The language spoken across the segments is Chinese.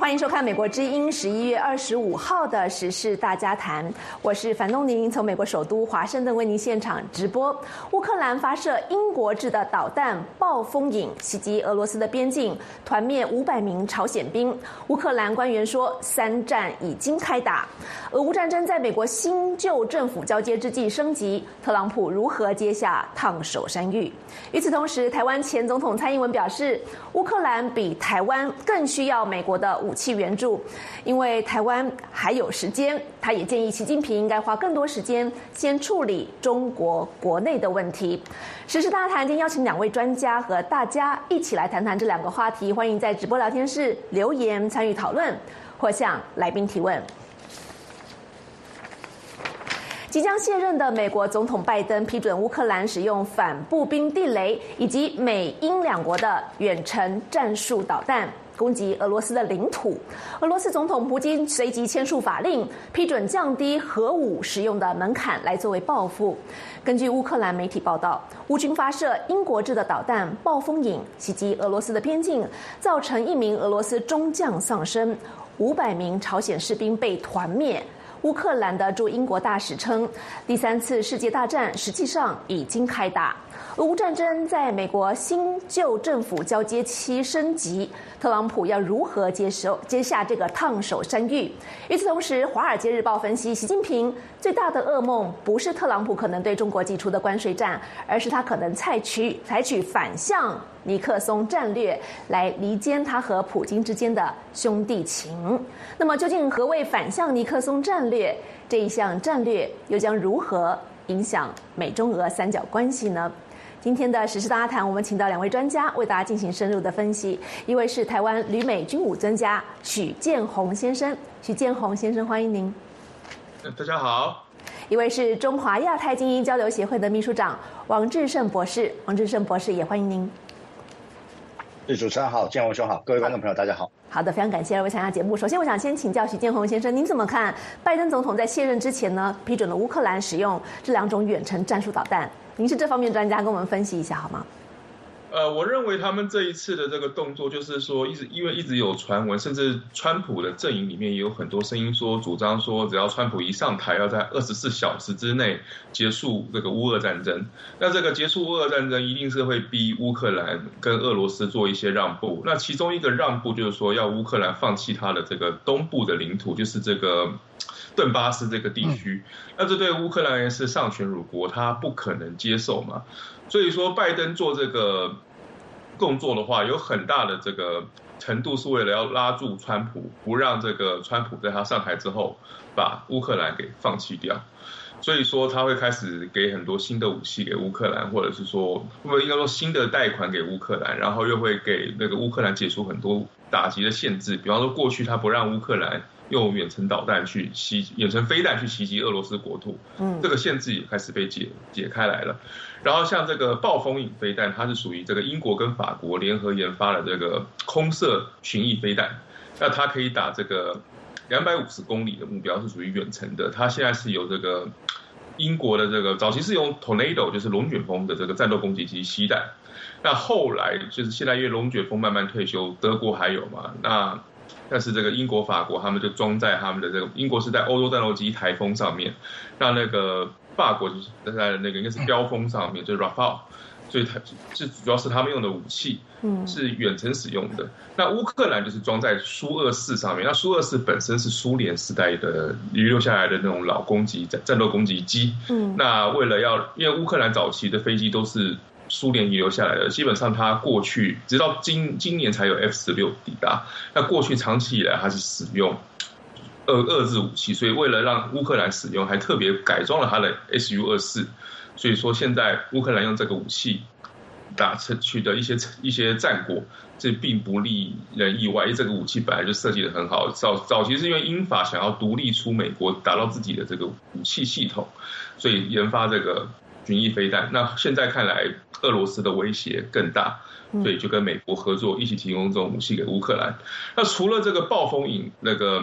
欢迎收看《美国之音》11月25号的时事大家谈，我是樊东宁，从美国首都华盛顿为您现场直播。乌克兰发射英国制的导弹“暴风影”袭击俄罗斯的边境，团灭500名朝鲜兵。乌克兰官员说，3战已经开打。俄乌战争在美国新旧政府交接之际升级，特朗普如何接下烫手山芋？与此同时，台湾前总统蔡英文表示，乌克兰比台湾更需要美国的武器援助，因为台湾还有时间。他也建议习近平应该花更多时间先处理中国国内的问题。时事大谈今天邀请2位专家和大家一起来谈谈这2个话题，欢迎在直播聊天室留言参与讨论，或向来宾提问。即将卸任的美国总统拜登批准乌克兰使用反步兵地雷以及美英2国的远程战术导弹攻击俄罗斯的领土。俄罗斯总统普京随即签署法令，批准降低核武使用的门槛来作为报复。根据乌克兰媒体报道，乌军发射英国制的导弹“暴风影”袭击俄罗斯的边境，造成1名俄罗斯中将丧生，500名朝鲜士兵被团灭。乌克兰的驻英国大使称，第3次世界大战实际上已经开打。俄乌战争在美国新旧政府交接期升级，特朗普要如何接下这个烫手山芋？与此同时，《华尔街日报》分析，习近平最大的噩梦不是特朗普可能对中国祭出的关税战，而是他可能采取反向尼克松战略来离间他和普京之间的兄弟情。那么，究竟何谓反向尼克松战略？这一项战略又将如何影响美中俄3角关系呢？今天的时事大家谈，我们请到2位专家为大家进行深入的分析。一位是台湾旅美军武专家许建宏先生，许建宏先生，欢迎您。 大家好。 一位是中华亚太精英交流协会的秘书长王志胜博士，王志胜博士也欢迎您。 主持人好，建宏兄好，各位观众朋友大家好。 好的，非常感谢2位参加节目。首先，我想先请教许建宏先生，您怎么看拜登总统在卸任之前呢，批准了乌克兰使用这2种远程战术导弹？您是这方面专家，跟我们分析一下好吗？ 我认为他们这一次的这个动作，就是说因为一直有传闻，甚至川普的阵营里面也有很多声音主张说，只要川普一上台，要在24小时之内结束这个乌俄战争。那这个结束乌俄战争，一定是会逼乌克兰跟俄罗斯做一些让步。那其中一个让步就是说，要乌克兰放弃他的这个东部的领土，就是这个顿巴斯这个地区。那这对乌克兰也是丧权辱国，他不可能接受嘛。所以说，拜登做这个动作的话，有很大的这个程度是为了要拉住川普，不让这个川普在他上台之后把乌克兰给放弃掉。所以说他会开始给很多新的武器给乌克兰，或者是说应该说新的贷款给乌克兰，然后又会给那个乌克兰解除很多打击的限制，比方说过去他不让乌克兰用远程飞弹去袭击俄罗斯国土，这个限制也开始被解开来了。然后像这个暴风影飞弹，它是属于这个英国跟法国联合研发的这个空射巡弋飞弹，那它可以打这个250公里的目标，是属于远程的。它现在是有这个英国的这个早期是用 Tornado 就是龙卷风的这个战斗攻击机携带，那后来就是现在因为龙卷风慢慢退休，德国还有嘛，但是这个英国、法国他们就装在他们的这个英国是在欧洲战斗机台风上面，那个法国就是在那个应该是标风上面，就是 Rafale， 所以它是主要是他们用的武器，是远程使用的。那乌克兰就是装在苏24上面，那苏24本身是苏联时代的遗留下来的那种老战斗攻击机，那因为乌克兰早期的飞机都是苏联遗留下来的，基本上它过去直到今年才有 F-16抵达，那过去长期以来它是使用遏制武器，所以为了让乌克兰使用，还特别改装了它的 Su-24，所以说现在乌克兰用这个武器取得一些战果，这并不令人意外，因为这个武器本来就设计得很好。早期是因为英法想要独立出美国，打造自己的这个武器系统，所以研发这个巡弋飞弹。那现在看来，俄罗斯的威胁更大，所以就跟美国合作，一起提供这种武器给乌克兰。那除了这个暴风影那个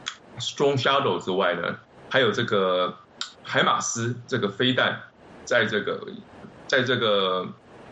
Storm Shadow 之外呢，还有这个海马斯这个飞弹，在这个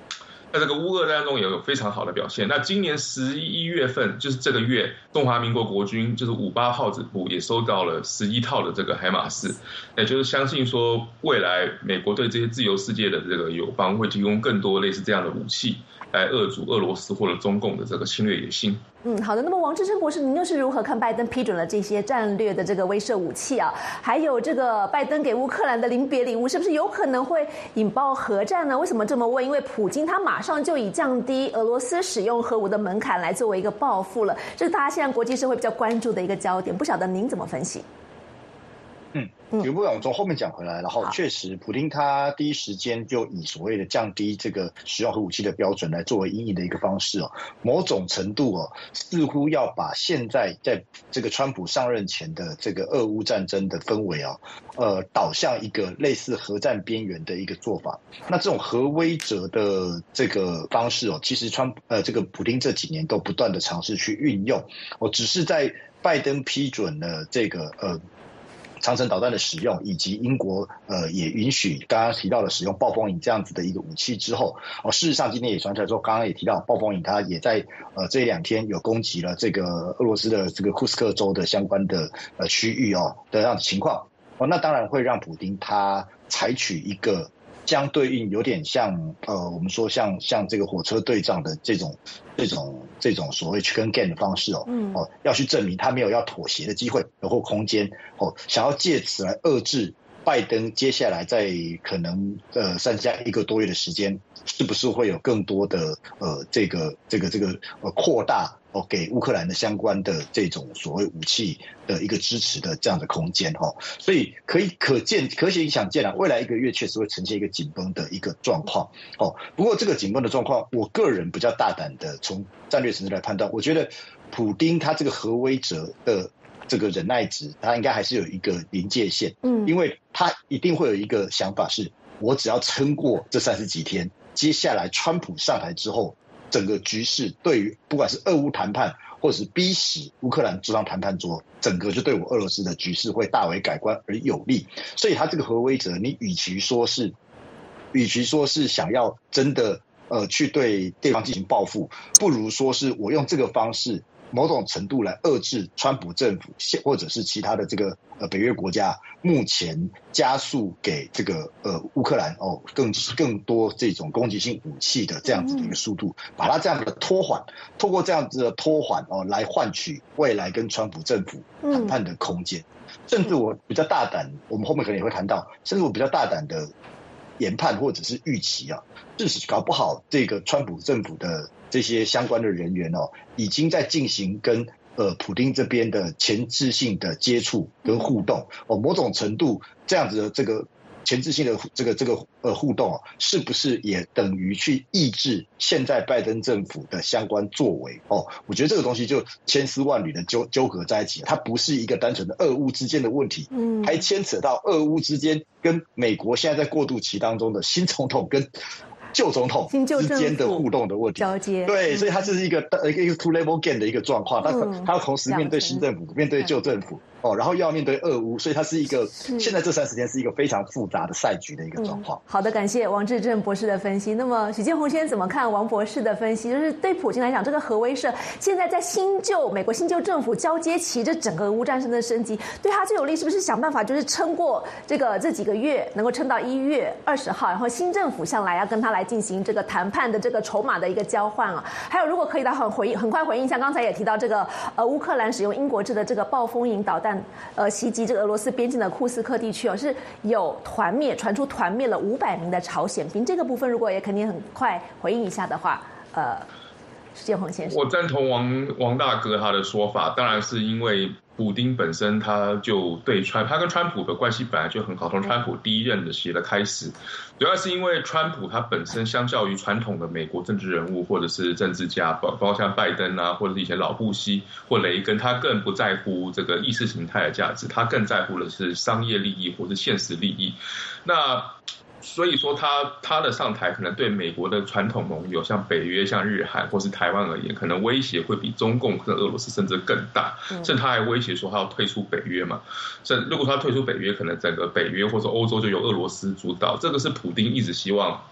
在这个乌俄战中也有非常好的表现。那今年11月份，就是这个月，中华民国国军就是58炮指部也收到了11套的这个海马斯，也就是相信说未来美国对这些自由世界的这个友邦会提供更多类似这样的武器，来遏阻俄罗斯或者中共的这个侵略野心。 好的。那么王志正博士，您又是如何看拜登批准了这些战略的这个威慑武器啊？还有这个拜登给乌克兰的临别礼物，是不是有可能会引爆核战呢？为什么这么问？因为普京他马上就以降低俄罗斯使用核武的门槛来作为一个报复了，这是大家现在国际社会比较关注的一个焦点。不晓得您怎么分析？ 有部分从后面讲回来，然后确实，普丁他第一时间就以所谓的降低这个使用核武器的标准来作为因应的一个方式哦，某种程度哦，似乎要把现在在这个川普上任前的这个俄乌战争的氛围啊，导向一个类似核战边缘的一个做法。那这种核威慑的这个方式哦，其实这个普丁这几年都不断的尝试去运用哦，只是在拜登批准了这个长程导弹的使用，以及英国也允许刚刚提到的使用暴风影这样子的一个武器之后，事实上今天也传出来说，刚刚也提到暴风影它也在这2天有攻击了这个俄罗斯的这个库斯克州的相关的区域的这样的情况那当然会让普丁他采取一个相对应有点像我们说像这个火车对仗的这种所谓 chicken game 的方式要去证明他没有要妥协的机会或空间想要借此来遏制拜登接下来在可能剩下1个多月的时间，是不是会有更多的这个扩大给乌克兰的相关的这种所谓武器的一个支持的这样的空间所以可以想见未来1个月确实会呈现一个紧绷的一个状况不过这个紧绷的状况，我个人比较大胆的从战略层次来判断，我觉得普丁他这个核威慑的这个忍耐值，他应该还是有一个临界线因为他一定会有一个想法是，我只要撑过这30几天，接下来川普上台之后，整个局势对于不管是俄乌谈判或者是逼使乌克兰坐上谈判桌，整个就对我俄罗斯的局势会大为改观而有利。所以他这个核威慑，你与其说是想要真的去对对方进行报复，不如说是我用这个方式某种程度来遏制川普政府或者是其他的这个北约国家目前加速给这个乌克兰更多这种攻击性武器的这样子的一个速度，把它这样的拖缓，透过这样子的拖缓来换取未来跟川普政府谈判的空间。甚至我比较大胆，我们后面可能也会谈到，甚至我比较大胆的研判或者是预期就是搞不好这个川普政府的这些相关的人员已经在进行跟普丁这边的前置性的接触跟互动某种程度这样子的这个前置性的这个互动是不是也等于去抑制现在拜登政府的相关作为我觉得这个东西就千丝万缕的纠葛在一起，它不是一个单纯的俄乌之间的问题还牵扯到俄乌之间跟美国现在在过渡期当中的新总统跟旧总统之间的互动的问题， 交接对，所以它是一个 two level game 的一个状况，它要同时面对新政府，面对旧政府然后又要面对俄乌，所以它是一个现在这30天是一个非常复杂的赛局的一个状况。 好的，感谢王志正博士的分析。那么许建宏先生怎么看王博士的分析？就是对普京来讲，这个核威慑现在在美国新旧政府交接期，这整个俄乌战争的升级，对他最有利是不是想办法就是撑过这几个月，能够撑到1月20号，然后新政府上来要跟他来进行这个谈判的这个筹码的一个交换还有如果可以的话，很快回应一下，刚才也提到这个乌克兰使用英国制的这个暴风影导弹袭击这个俄罗斯边境的库斯克地区是有传出团灭了500名的朝鲜兵，这个部分如果也肯定很快回应一下的话，徐建宏先生， 我赞同王大哥他的说法，当然是因为普丁本身他就他跟川普的关系本来就很好，从川普第一任的时期的开始，主要是因为川普他本身相较于传统的美国政治人物或者是政治家，包括像拜登或者是以前老布希或雷根，他更不在乎这个意识形态的价值，他更在乎的是商业利益或是现实利益。那所以说他的上台可能对美国的传统盟友像北约、像日韩或是台湾而言，可能威胁会比中共跟俄罗斯甚至更大，甚至他还威胁说他要退出北约嘛。如果他退出北约，可能整个北约或者欧洲就由俄罗斯主导，这个是普丁一直希望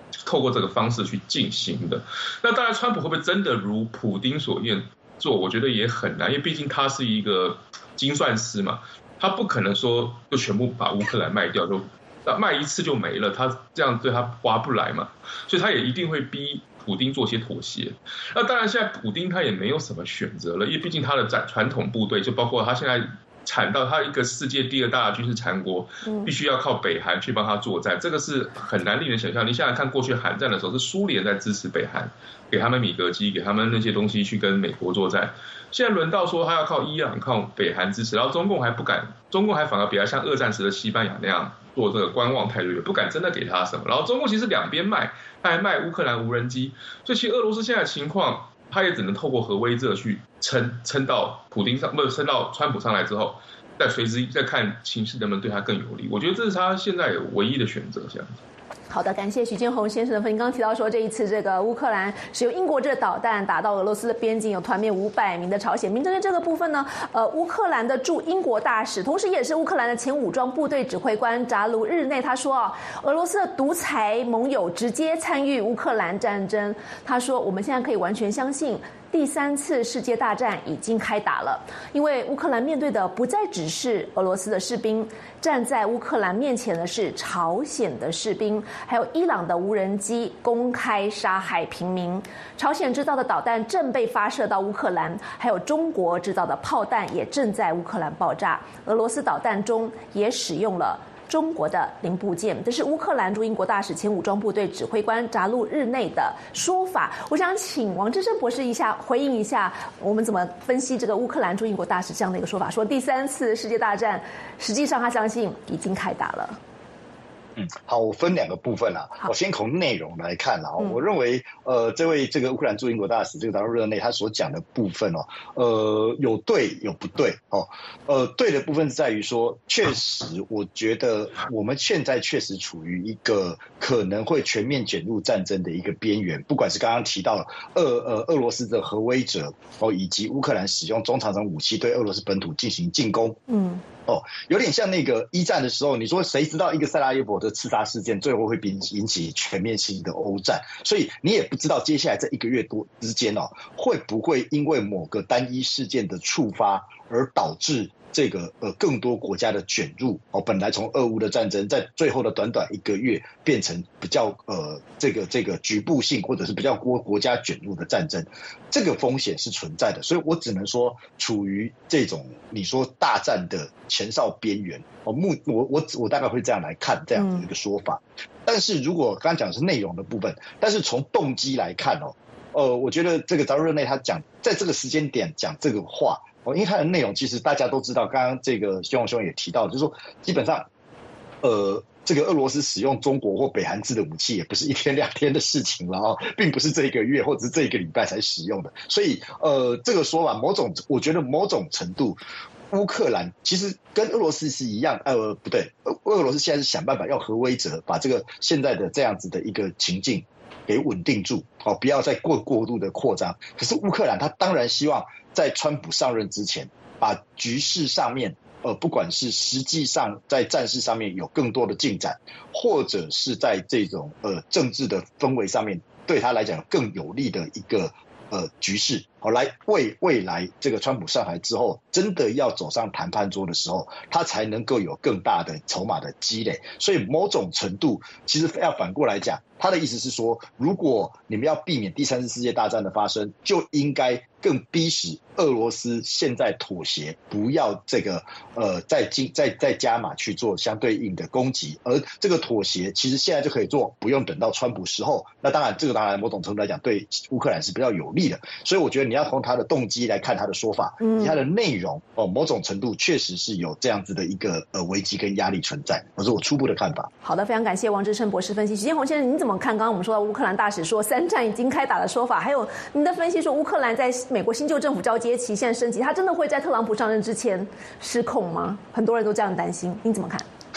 透过这个方式去进行的。那当然，川普会不会真的如普丁所愿做？我觉得也很难，因为毕竟他是一个精算师嘛，他不可能说就全部把乌克兰卖掉，就卖一次就没了，他这样对他划不来嘛，所以他也一定会逼普丁做些妥协。那当然，现在普丁他也没有什么选择了，因为毕竟他的传统部队，就包括他现在产到他一个世界第2大的军事强国，必须要靠北韩去帮他作战，这个是很难令人想象。你想想看，过去韩战的时候是苏联在支持北韩，给他们米格机，给他们那些东西去跟美国作战。现在轮到说他要靠伊朗、靠北韩支持，然后中共还不敢，中共还反而比较像二战时的西班牙那样做这个观望态度，也不敢真的给他什么。然后中共其实两边卖，他还卖乌克兰无人机，所以其实俄罗斯现在的情况，他也只能透过核威慑去撑到普丁上，不是撑到川普上来之后，再随之再看情势能不能对他更有利。我觉得这是他现在唯一的选择，这样子。 好的，感谢许建宏先生的分析。刚刚提到说，这一次这个乌克兰使用英国这导弹打到俄罗斯的边境，有团灭500名的朝鲜民。针对这个部分呢，乌克兰的驻英国大使，同时也是乌克兰的前武装部队指挥官扎卢日内，他说俄罗斯的独裁盟友直接参与乌克兰战争。他说，我们现在可以完全相信，第3次世界大战已经开打了，因为乌克兰面对的不再只是俄罗斯的士兵，站在乌克兰面前的是朝鲜的士兵，还有伊朗的无人机公开杀害平民，朝鲜制造的导弹正被发射到乌克兰，还有中国制造的炮弹也正在乌克兰爆炸，俄罗斯导弹中也使用了中国的零部件。这是乌克兰驻英国大使前武装部队指挥官扎路日内的说法。我想请王志胜博士回应一下，我们怎么分析这个乌克兰驻英国大使这样的一个说法，说第3次世界大战实际上他相信已经开打了。 好，我分2个部分啦。我先从内容来看啦。我认为，这位这个乌克兰驻英国大使这个扎路日内他所讲的部分有对有不对对的部分是在于说，确实我觉得我们现在确实处于一个可能会全面卷入战争的一个边缘，不管是刚刚提到了俄罗斯的核威慑以及乌克兰使用中长程武器对俄罗斯本土进行进攻。有点像那个1战的时候，你说谁知道一个塞拉耶夫的刺杀事件最后会引起全面性的欧战，所以你也不知道接下来这1个月多之间会不会因为某个单一事件的触发而导致这个更多国家的卷入本来从俄乌的战争在最后的短短1个月变成比较这个局部性或者是比较国家卷入的战争，这个风险是存在的。所以我只能说处于这种你说大战的前哨边缘我大概会这样来看这样的一个说法。但是如果刚刚讲的是内容的部分，但是从动机来看我觉得这个扎路日内他讲在这个时间点讲这个话因为它的内容其实大家都知道，刚刚这个希望兄也提到，就是说基本上这个俄罗斯使用中国或北韩制的武器也不是1天2天的事情了并不是这1个月或者是这1个礼拜才使用的。所以这个说法我觉得某种程度乌克兰其实跟俄罗斯是一样不对，俄罗斯现在是想办法要核威慑，把这个现在的这样子的一个情境给稳定住不要再过度的扩张。可是乌克兰他当然希望在川普上任之前把局势上面不管是实际上在战事上面有更多的进展，或者是在这种政治的氛围上面对他来讲更有利的一个局势来为未来这个川普上台之后真的要走上谈判桌的时候，他才能够有更大的筹码的积累。所以某种程度其实要反过来讲，他的意思是说，如果你们要避免第3次世界大战的发生，就应该更逼使俄罗斯现在妥协，不要这个再加码去做相对应的攻击。而这个妥协其实现在就可以做，不用等到川普时候。那当然这个当然某种程度来讲对乌克兰是比较有利的。所以我觉得你要从他的动机来看他的说法以及他的内容某种程度确实是有这样子的一个危机跟压力存在，这是我初步的看法。 好的，非常感谢王志胜博士分析。许建宏先生，你怎么看刚刚我们说到乌克兰大使说3战已经开打的说法，还有您的分析说乌克兰在美国新旧政府交接期现在升级，他真的会在特朗普上任之前失控吗？很多人都这样担心，你怎么看？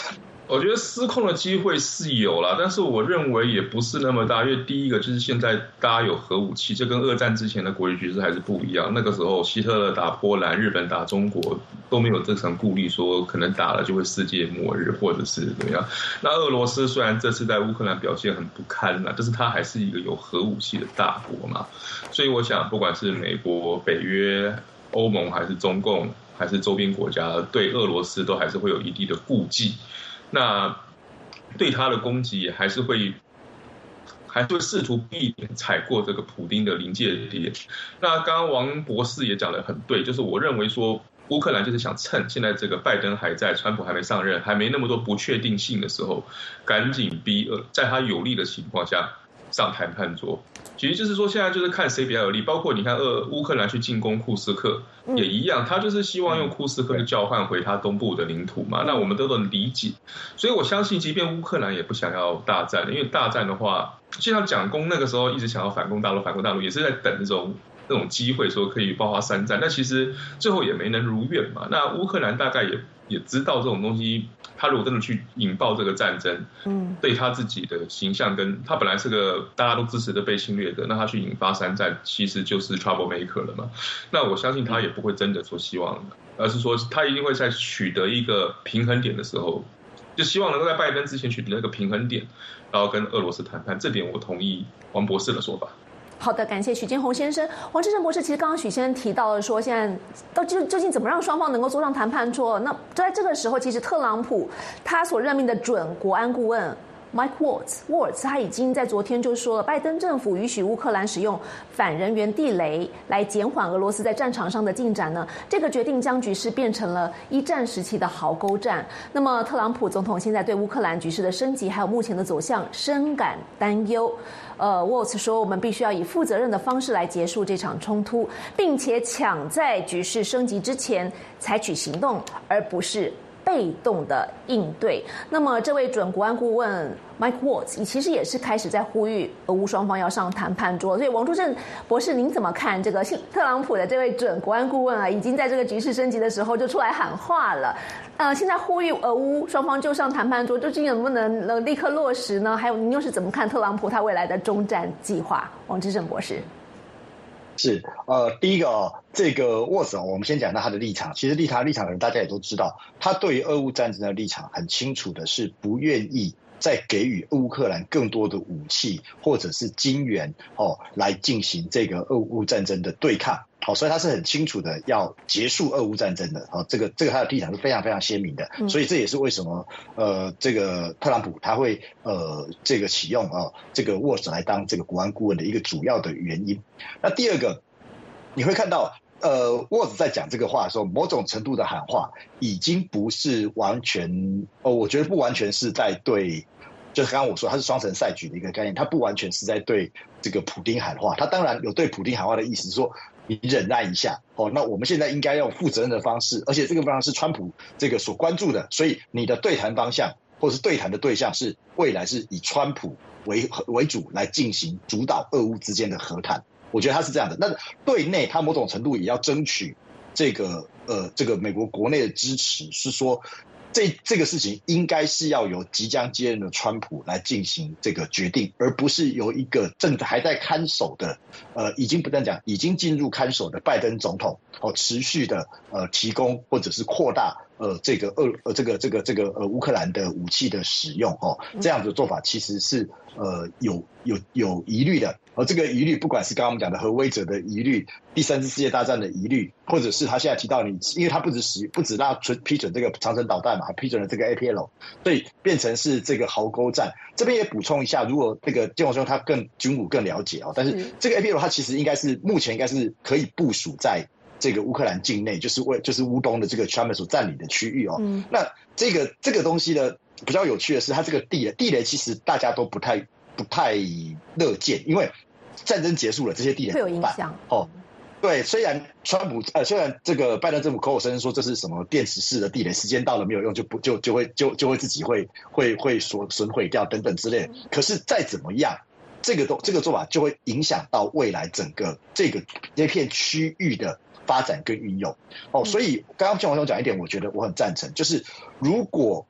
我觉得失控的机会是有啦，但是我认为也不是那么大，因为第一个就是现在大家有核武器，这跟二战之前的国际局势还是不一样。那个时候希特勒打波兰，日本打中国都没有这层顾虑，说可能打了就会世界末日或者是怎么样。那俄罗斯虽然这次在乌克兰表现很不堪啦，但是它还是一个有核武器的大国嘛，所以我想不管是美国、北约、欧盟还是中共还是周边国家，对俄罗斯都还是会有一定的顾忌。那对他的攻击还是会试图避免踩过这个普丁的临界点。那刚刚王博士也讲得很对，就是我认为说乌克兰就是想趁现在这个拜登还在，川普还没上任，还没那么多不确定性的时候，赶紧逼在他有利的情况下上谈判桌。其实就是说现在就是看谁比较有利，包括你看乌克兰去进攻库斯克也一样，他就是希望用库斯克去交换回他东部的领土嘛，那我们都能理解。所以我相信即便乌克兰也不想要大战，因为大战的话，就像蒋公那个时候一直想要反攻大陆也是在等那种机会，说可以爆发3战，但其实最后也没能如愿嘛。那乌克兰大概也知道这种东西，他如果真的去引爆这个战争，对他自己的形象，跟他本来是个大家都支持的被侵略的，那他去引发3战，其实就是 trouble maker 了嘛。那我相信他也不会真的说希望，而是说他一定会在取得一个平衡点的时候，就希望能够在拜登之前取得那个平衡点，然后跟俄罗斯谈判。这点我同意王博士的说法。 好的，感谢许金红先生。王志正博士，其实刚刚许先生提到了说，现在究竟怎么让双方能够坐上谈判桌？那在这个时候，其实特朗普他所任命的准国安顾问Mike Waltz 他已经在昨天就说了，拜登政府允许乌克兰使用反人员地雷来减缓俄罗斯在战场上的进展呢。这个决定将局势变成了一战时期的壕沟战。那么特朗普总统现在对乌克兰局势的升级还有目前的走向深感担忧。Waltz 说，我们必须要以负责任的方式来结束这场冲突，并且抢在局势升级之前采取行动，而不是被动的应对。那么这位准国安顾问 Mike Waltz 其实也是开始在呼吁俄乌双方要上谈判桌。所以王柱正博士，您怎么看这个特朗普的这位准国安顾问啊，已经在这个局势升级的时候就出来喊话了？现在呼吁俄乌双方就上谈判桌，究竟能不能立刻落实呢？还有您又是怎么看特朗普他未来的终战计划？王志正博士。 是第一个这个沃斯我们先讲到他的立场。其实他立场的人大家也都知道，他对于俄乌战争的立场很清楚的是不愿意再给予乌克兰更多的武器或者是金援来进行这个俄乌战争的对抗。所以他是很清楚的要结束俄乌战争的。这个他的立场是非常非常鲜明的。所以这也是为什么这个特朗普他会这个启用这个沃斯来当这个国安顾问的一个主要的原因。那第二个，你会看到沃斯在讲这个话的时候，某种程度的喊话已经不是完全我觉得不完全是在对，就是刚刚我说他是双城赛局的一个概念，他不完全是在对这个普丁喊话。他当然有对普丁喊话的意思，是说你忍耐一下那我们现在应该用负责任的方式，而且这个方向是川普这个所关注的，所以你的对谈方向或是对谈的对象是未来是以川普为主来进行主导俄乌之间的和谈。我觉得他是这样的。那对内他某种程度也要争取这个美国国内的支持，是说这个事情应该是要由即将接任的川普来进行这个决定，而不是由一个还在看守的已经不但讲已经进入看守的拜登总统持续的提供或者是扩大这个乌克兰的武器的使用这样的做法其实是有疑虑的。这个疑虑不管是刚刚我们讲的核威慑的疑虑，第三次世界大战的疑虑，或者是他现在提到因为他不止让批准这个长程导弹嘛，还批准了这个 APL， 所以变成是这个壕沟战。这边也补充一下，如果这个建宏兄他军武更了解但是这个 APL 它其实目前应该是可以部署在这个乌克兰境内，就是乌东的这个他们所占领的区域那这个东西呢，比较有趣的是，它这个地雷其实大家都不太乐见，因为战争结束了，这些地雷会有影响对，虽然这个拜登政府口口声声说这是什么电池式的地雷，时间到了没有用就会自己会损毁掉等等之类的。可是再怎么样，这个做法就会影响到未来整个这片区域的发展跟运用所以刚刚建宏兄讲一点，我觉得我很赞成，就是如果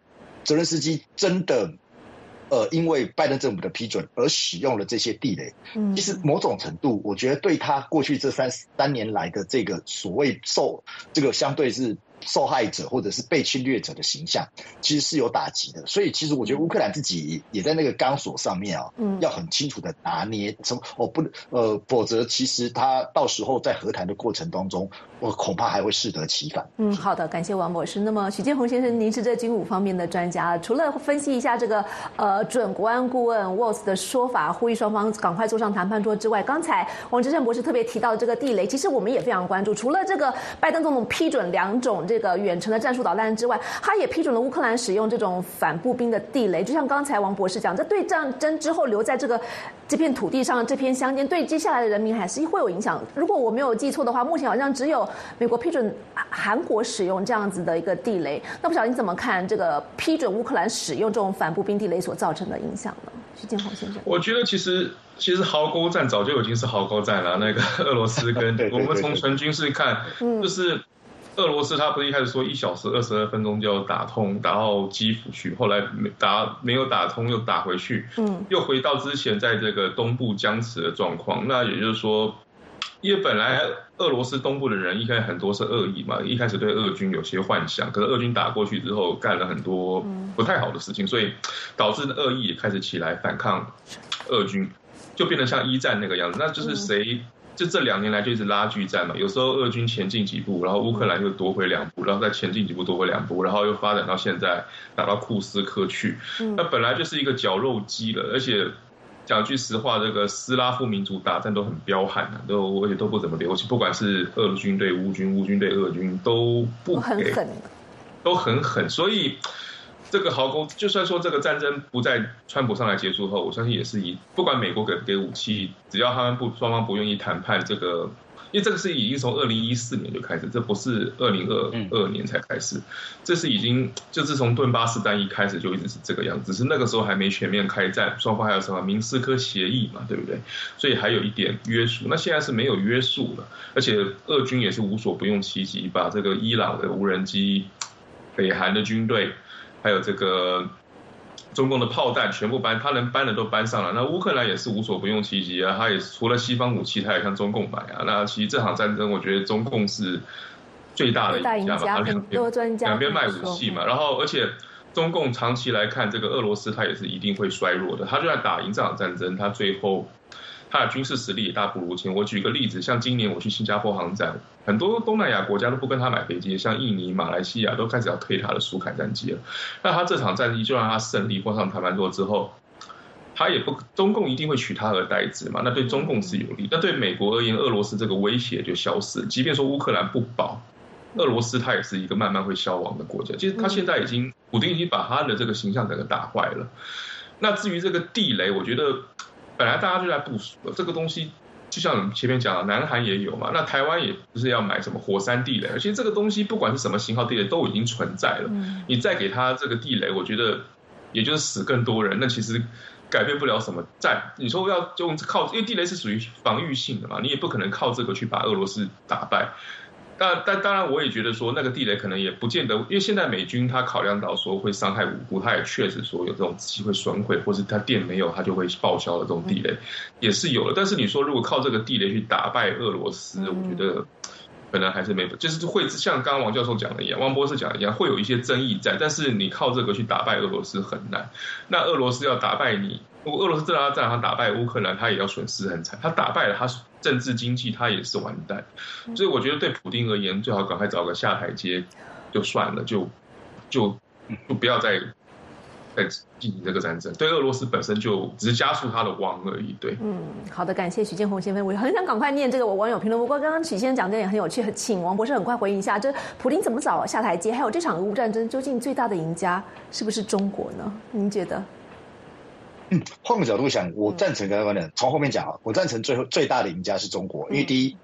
泽伦斯基真的因为拜登政府的批准而使用了这些地雷，其实某种程度，我觉得对他过去这三年来的这个所谓这个相对是受害者或者是被侵略者的形象，其实是有打击的。所以其实我觉得乌克兰自己也在那个钢索上面啊，要很清楚的拿捏，否则其实他到时候在和谈的过程当中，我恐怕还会适得其反。 好的，感谢王博士。那么许建宏先生，您是这军武方面的专家，除了分析一下这个准国安顾问 Waltz 的说法，呼吁双方赶快坐上谈判桌之外，刚才王志胜博士特别提到这个地雷，其实我们也非常关注。除了这个拜登总统批准2种这个远程的战术导弹之外，他也批准了乌克兰使用这种反步兵的地雷。就像刚才王博士讲，这对战争之后留在这片土地上这片乡间，对接下来的人民还是会有影响。如果我没有记错的话，目前好像只有美国批准韩国使用这样子的一个地雷。那不晓得你怎么看这个批准乌克兰使用这种反步兵地雷所造成的影响呢？徐建宏先生， 我觉得其实壕沟战早就已经是壕沟战了。那个俄罗斯跟我们从纯军事看，就是俄罗斯他不是一开始说1小时22分钟就要打通，打到基辅去，后来没有打通，又打回去，又回到之前在这个东部僵持的状况。那也就是说，因为本来俄罗斯东部的人一开始很多是恶意嘛，一开始对俄军有些幻想，可是俄军打过去之后干了很多不太好的事情，所以导致恶意也开始起来反抗俄军，就变得像1战那个样子。那就是谁？就这2年来就一直拉锯战嘛，有时候俄军前进几步，然后乌克兰又夺回2步，然后再前进几步夺回2步，然后又发展到现在打到库斯克去。那本来就是一个绞肉机了，而且讲句实话，这个斯拉夫民族打仗都很彪悍的，而且都不怎么留情，不管是俄军对乌军，乌军对俄军都不给，都很狠，所以。这个壕沟，就算说这个战争不在川普上来结束后，我相信也是不管美国给武器，只要他们双方不愿意谈判，这个，因为这个是已经从2014年就开始，这不是2022年才开始，这是已经就自从顿巴斯战役开始就一直是这个样子，只是那个时候还没全面开战，双方还有什么明斯克协议嘛，对不对？所以还有一点约束，那现在是没有约束了，而且俄军也是无所不用其极，把这个伊朗的无人机、北韩的军队。还有这个中共的炮弹全部他能搬的都搬上了。那乌克兰也是无所不用其极啊，他也除了西方武器，他也向中共买啊。那其实这场战争，我觉得中共是最大的赢家嘛，两边卖武器嘛。然后而且中共长期来看，这个俄罗斯他也是一定会衰弱的。他就算打赢这场战争，他最后他的军事实力也大不如前。我举个例子，像今年我去新加坡航展，很多东南亚国家都不跟他买飞机，像印尼、马来西亚都开始要退他的苏凯战机了。那他这场战役就让他胜利，坐上谈判桌之后，他也不中共一定会取他而代之嘛，那对中共是有利。但对美国而言，俄罗斯这个威胁就消失了。即便说乌克兰不保，俄罗斯它也是一个慢慢会消亡的国家。其实他现在普丁已经把他的这个形象整个打坏了。那至于这个地雷，我觉得。本来大家就在部署了这个东西，就像我们前面讲的，南韩也有嘛，那台湾也不是要买什么火山地雷，而且这个东西不管是什么型号地雷都已经存在了，你再给他这个地雷，我觉得也就是死更多人，那其实改变不了什么战。你说要用靠，因为地雷是属于防御性的嘛，你也不可能靠这个去把俄罗斯打败。但当然，我也觉得说那个地雷可能也不见得，因为现在美军他考量到说会伤害无辜，他也确实说有这种机会损毁，或是他电没有他就会报销的这种地雷也是有了。但是你说如果靠这个地雷去打败俄罗斯，我觉得可能还是没，就是会像刚刚王教授讲的一样，王博士讲的一样，会有一些争议在，但是你靠这个去打败俄罗斯很难。那俄罗斯要打败你，如果俄罗斯真的要这样打败乌克兰，他也要损失很惨。他打败了，他政治经济他也是完蛋。所以我觉得对普丁而言，最好赶快找个下台阶就算了，就不要再进行这个战争。对俄罗斯本身就只是加速他的亡而已。对， 好的，感谢许建宏先生。我很想赶快念这个我网友评论，不过刚刚许先生讲的也很有趣，请王博士很快回应一下，这普丁怎么找下台阶？还有这场俄乌战争究竟最大的赢家是不是中国呢？您觉得？ 换个角度想，我赞成刚刚观点，从后面讲啊，我赞成最大的赢家是中国，因为第一，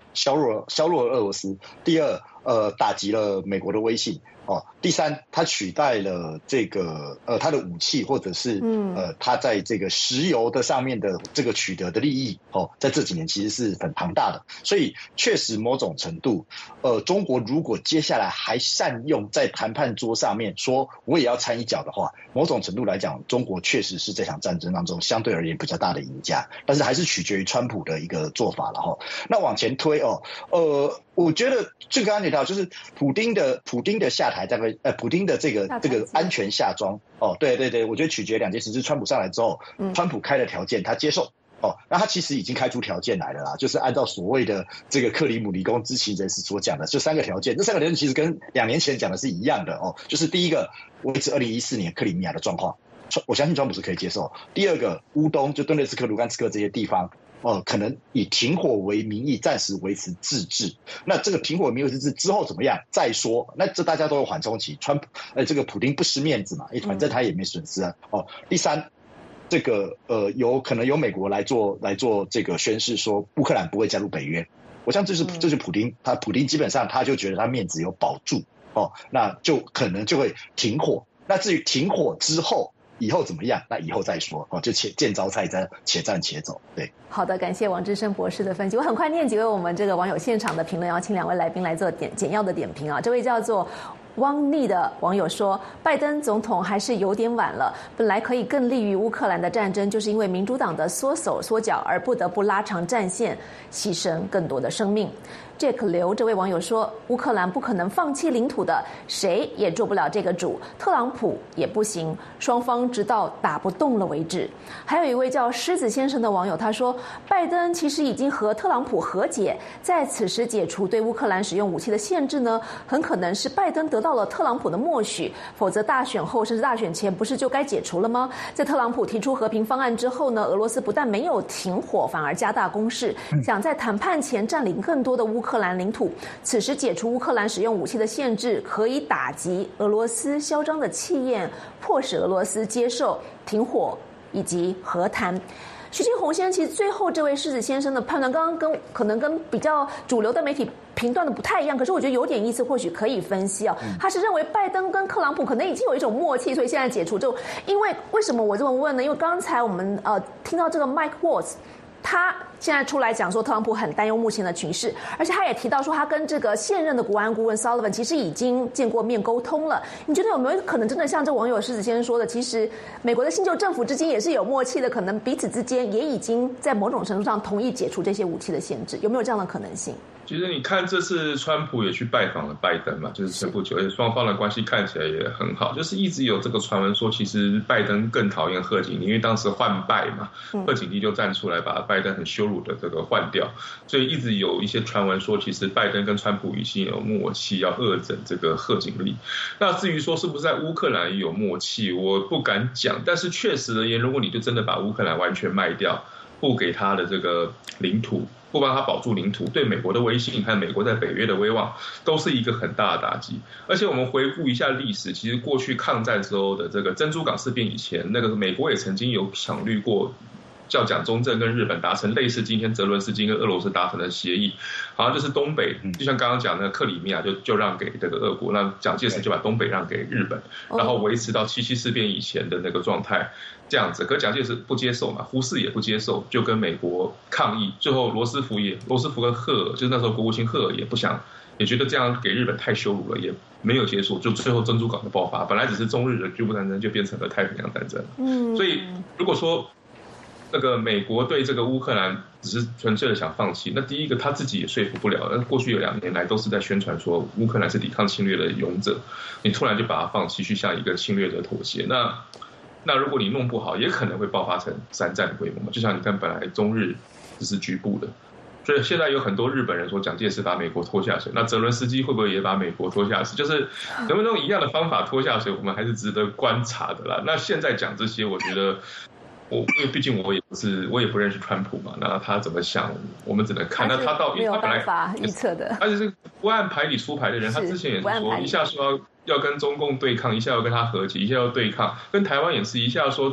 削弱了俄罗斯。第二，打击了美国的威信。第三，他取代了这个他的武器，或者是他在这个石油的上面的这个取得的利益在这几年其实是很庞大的。所以确实某种程度，中国如果接下来还善用在谈判桌上面说我也要掺一脚的话，某种程度来讲，中国确实是这场战争当中相对而言比较大的赢家。但是还是取决于川普的一个做法了那往前推我觉得就刚刚提到，就是普丁的下台，普丁的这个安全下庄对，我觉得取决两件事，就是川普上来之后，川普开了条件，他接受那他其实已经开出条件来了啦，就是按照所谓的这个克里姆林宫知情人士所讲的，就3个条件，这3个条件其实跟2年前讲的是一样的就是第一个，维持2014年克里米亚的状况，我相信川普是可以接受。第二个，乌东就顿涅茨克、卢甘斯克这些地方。可能以停火为名义暂时维持自治，那这个停火为名义自治之后怎么样再说？那这大家都有缓冲期，这个普丁不失面子嘛，反正他也没损失第三，这个可能由美国来做这个宣示，说乌克兰不会加入北约。我想这是普丁基本上他就觉得他面子有保住那就可能就会停火。那至于停火之后。以后怎么样？那以后再说就见招拆招，且战且走。对， 好的，感谢王之声博士的分析。我很快念几位我们这个网友现场的评论，要请2位来宾来做简要的点评这位叫做汪逆的网友说，拜登总统还是有点晚了，本来可以更利于乌克兰的战争，就是因为民主党的缩手缩脚而不得不拉长战线，牺牲更多的生命。Jack 刘这位网友说，乌克兰不可能放弃领土的，谁也做不了这个主，特朗普也不行，双方直到打不动了为止。还有一位叫狮子先生的网友，他说，拜登其实已经和特朗普和解，在此时解除对乌克兰使用武器的限制呢，很可能是拜登得到了特朗普的默许，否则大选后甚至大选前不是就该解除了吗？在特朗普提出和平方案之后呢，俄罗斯不但没有停火，反而加大攻势，想在谈判前占领更多的乌克兰领土。此时解除乌克兰使用武器的限制，可以打击俄罗斯嚣张的气焰，迫使俄罗斯接受停火以及和谈。徐金红先生，其实最后这位狮子先生的判断，刚刚可能跟比较主流的媒体评断的不太一样，可是我觉得有点意思，或许可以分析他是认为拜登跟特朗普可能已经有一种默契，所以现在解除就，因为什么我这么问呢？因为刚才我们听到这个 Mike Waltz。他现在出来讲说，特朗普很担忧目前的局势，而且他也提到说，他跟这个现任的国安顾问 Sullivan 其实已经见过面沟通了。你觉得有没有可能真的像这网友狮子先生说的，其实美国的新旧政府之间也是有默契的，可能彼此之间也已经在某种程度上同意解除这些武器的限制，有没有这样的可能性？ 其实你看，这次川普也去拜访了拜登嘛，就是前不久，而且双方的关系看起来也很好。就是一直有这个传闻说，其实拜登更讨厌贺锦丽，因为当时换拜嘛，贺锦丽就站出来把拜登很羞辱的这个换掉，所以一直有一些传闻说，其实拜登跟川普已经有默契，要恶整这个贺锦丽。那至于说是不是在乌克兰也有默契，我不敢讲，但是确实而言，如果你就真的把乌克兰完全卖掉，不给他的这个领土，不帮他保住领土，对美国的威信和美国在北约的威望都是一个很大的打击。而且我们回顾一下历史，其实过去抗战时候的这个珍珠港事变以前，那个美国也曾经有考虑过叫蒋中正跟日本达成类似今天泽伦斯基跟俄罗斯达成的协议，好像就是东北，就像刚刚讲的克里米亚就让给这个俄国，那蒋介石就把东北让给日本，然后维持到7·7事变以前的那个状态。这样子，可蒋介石不接受嘛，胡适也不接受，就跟美国抗议。最后罗斯福跟赫尔，就是那时候国务卿赫尔也不想，也觉得这样给日本太羞辱了，也没有结束，就最后珍珠港的爆发，本来只是中日的局部战争，就变成了太平洋战争。所以如果说那个美国对这个乌克兰只是纯粹的想放弃，那第一个他自己也说服不了，过去有2年来都是在宣传说乌克兰是抵抗侵略的勇者，你突然就把它放弃，去向一个侵略者妥协，那如果你弄不好，也可能会爆发成3战规模嘛。就像你看，本来中日只是局部的，所以现在有很多日本人说蒋介石把美国拖下水，那泽伦斯基会不会也把美国拖下水？就是能不能用一样的方法拖下水，我们还是值得观察的啦。那现在讲这些，我觉得因为毕竟我也不认识川普嘛，那他怎么想，我们只能看。那他到因为他本来没有办法预测的， 而且是不按牌理出牌的人，他之前也是说一下说要跟中共对抗，一下要跟他和解，一下要对抗，跟台湾也是一下说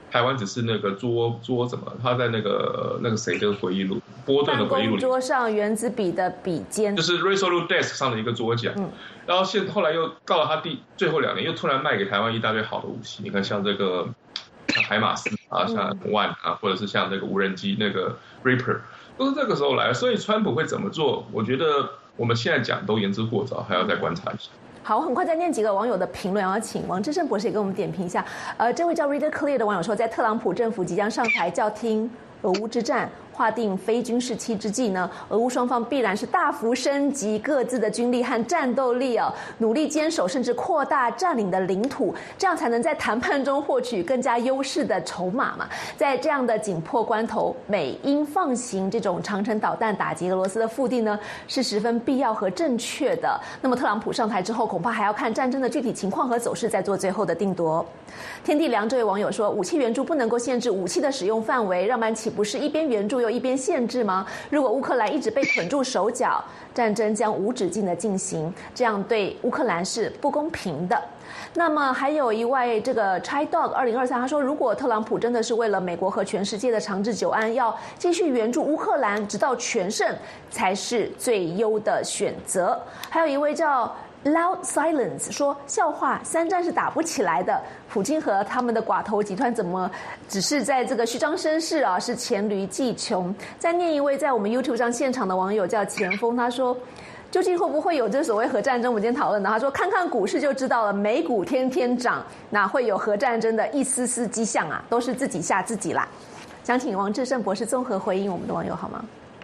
台湾只是那个桌怎么？他在那个谁的回忆录，波顿的回忆录里， 办公桌上原子笔的笔尖， 就是 Resolute Desk 上的一个桌角。然后后来又到了他最后2年，又突然卖给台湾一大堆好的武器。你看像这个像海马斯啊，像One啊，或者是像那个无人机那个 Reaper， 都是这个时候来。所以川普会怎么做？我觉得我们现在讲都言之过早，还要再观察一下。 好，我很快再念几个网友的评论，要请王志胜博士也给我们点评一下。这位叫 Reader Clear 的网友说，在特朗普政府即将上台叫听俄乌之战，划定非军事期之际呢，俄乌双方必然是大幅升级各自的军力和战斗力哦，努力坚守甚至扩大占领的领土，这样才能在谈判中获取更加优势的筹码嘛。在这样的紧迫关头，美英放行这种长程导弹打击俄罗斯的腹地呢，是十分必要和正确的。那么特朗普上台之后，恐怕还要看战争的具体情况和走势，再做最后的定夺。天地良这位网友说，武器援助不能够限制武器的使用范围，让man岂不是一边援助又一边限制吗？如果乌克兰一直被捆住手脚，战争将无止境的进行，这样对乌克兰是不公平的。那么还有一位这个 Chai Dog 2023，他说，如果特朗普真的是为了美国和全世界的长治久安，要继续援助乌克兰直到全胜，才是最优的选择。还有一位叫Loud Silence 说，笑话，3战是打不起来的。普京和他们的寡头集团怎么只是在这个虚张声势啊？是黔驴技穷。再念一位在我们 YouTube 上现场的网友叫钱锋，他说，究竟会不会有这所谓核战争？我们今天讨论的，他说，看看股市就知道了，美股天天涨，哪会有核战争的一丝丝迹象啊？都是自己吓自己啦。想请王志胜博士综合回应我们的网友好吗？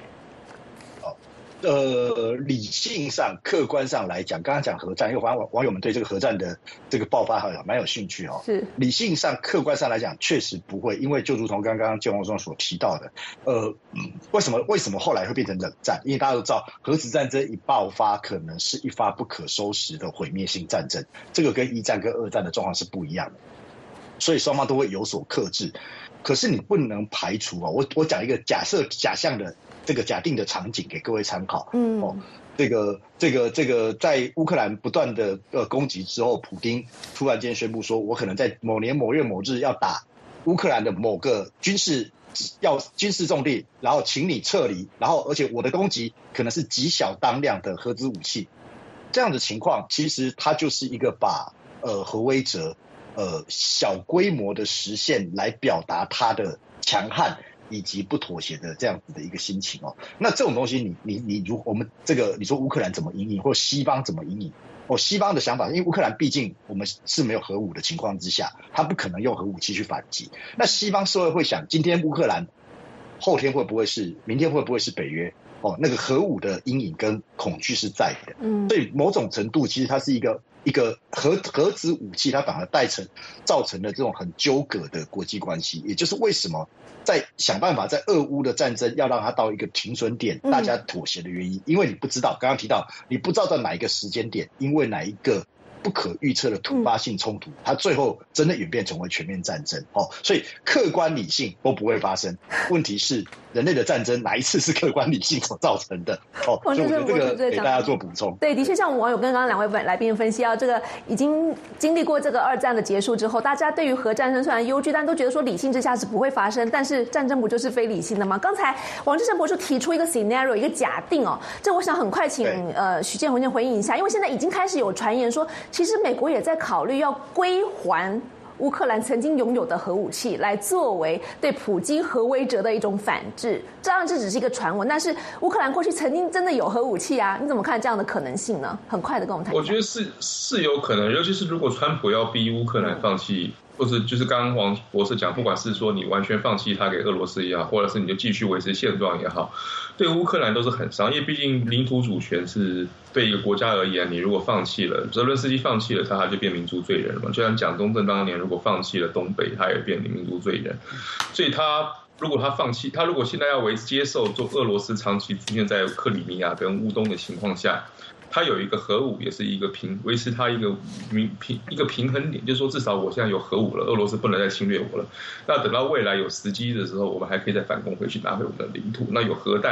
理性上、客观上来讲，刚刚讲核战，因为网友们对这个核战的这个爆发蛮有兴趣哦。 是理性上、客观上来讲，确实不会，因为就如同刚刚建宏兄所提到的，为什么后来会变成冷战？因为大家都知道，核子战争一爆发，可能是一发不可收拾的毁灭性战争，这个跟1战跟2战的状况是不一样的，所以双方都会有所克制。可是你不能排除啊，我讲一个假象的这个假定的场景给各位参考。这个在乌克兰不断的攻击之后，普丁突然间宣布说，我可能在某年某月某日要打乌克兰的某个军事重地，然后请你撤离，然后而且我的攻击可能是极小当量的核子武器。这样的情况，其实它就是一个把核威慑小规模的实现来表达它的强悍以及不妥协的这样子的一个心情哦。那这种东西我们这个你说乌克兰怎么因应，或西方怎么因应？西方的想法，因为乌克兰毕竟我们是没有核武的情况之下，他不可能用核武器去反击。那西方社会会想，今天乌克兰，后天会不会是，明天会不会是北约？那个核武的阴影跟恐惧是在的。所以某种程度，其实它是一个核子武器，它反而造成了这种很纠葛的国际关系，也就是为什么在想办法在俄乌的战争要让它到一个停损点，大家妥协的原因，因为你不知道，刚刚提到你不知道在哪一个时间点，因为哪一个不可预测的突发性冲突，它最后真的演变成为全面战争。所以客观理性都不会发生，问题是人类的战争哪一次是客观理性所造成的？所以我觉得这个给大家做补充。 对，的确像我们网友跟刚刚2位来宾分析到，这个已经经历过这个2战的结束之后，大家对于核战争虽然忧惧，但都觉得说理性之下是不会发生。但是战争不就是非理性的吗？刚才王志胜博士提出一个 scenario， 一个假定哦，这我想很快请许建宏先回应一下，因为现在已经开始有传言说，其实美国也在考虑要归还乌克兰曾经拥有的核武器，来作为对普京核威慑的一种反制。当然这只是一个传闻，但是乌克兰过去曾经真的有核武器啊，你怎么看这样的可能性呢？很快的跟我们谈一下。 我觉得是有可能，尤其是如果川普要逼乌克兰放弃，或者就是刚刚王博士讲，不管是说你完全放弃它给俄罗斯也好，或者是你就继续维持现状也好，对乌克兰都是很伤，因为毕竟领土主权是对一个国家而言，你如果放弃了，泽伦斯基放弃了他就变民族罪人了嘛。就像蒋中正当年如果放弃了东北，他也变民族罪人。所以如果他放弃，他如果现在要接受做俄罗斯长期出现在克里米亚跟乌东的情况下，他有一个核武，也是一个维持他一个平衡点，就是说至少我现在有核武了，俄罗斯不能再侵略我了。那等到未来有时机的时候，我们还可以再反攻回去，拿回我们的领土。那有核弹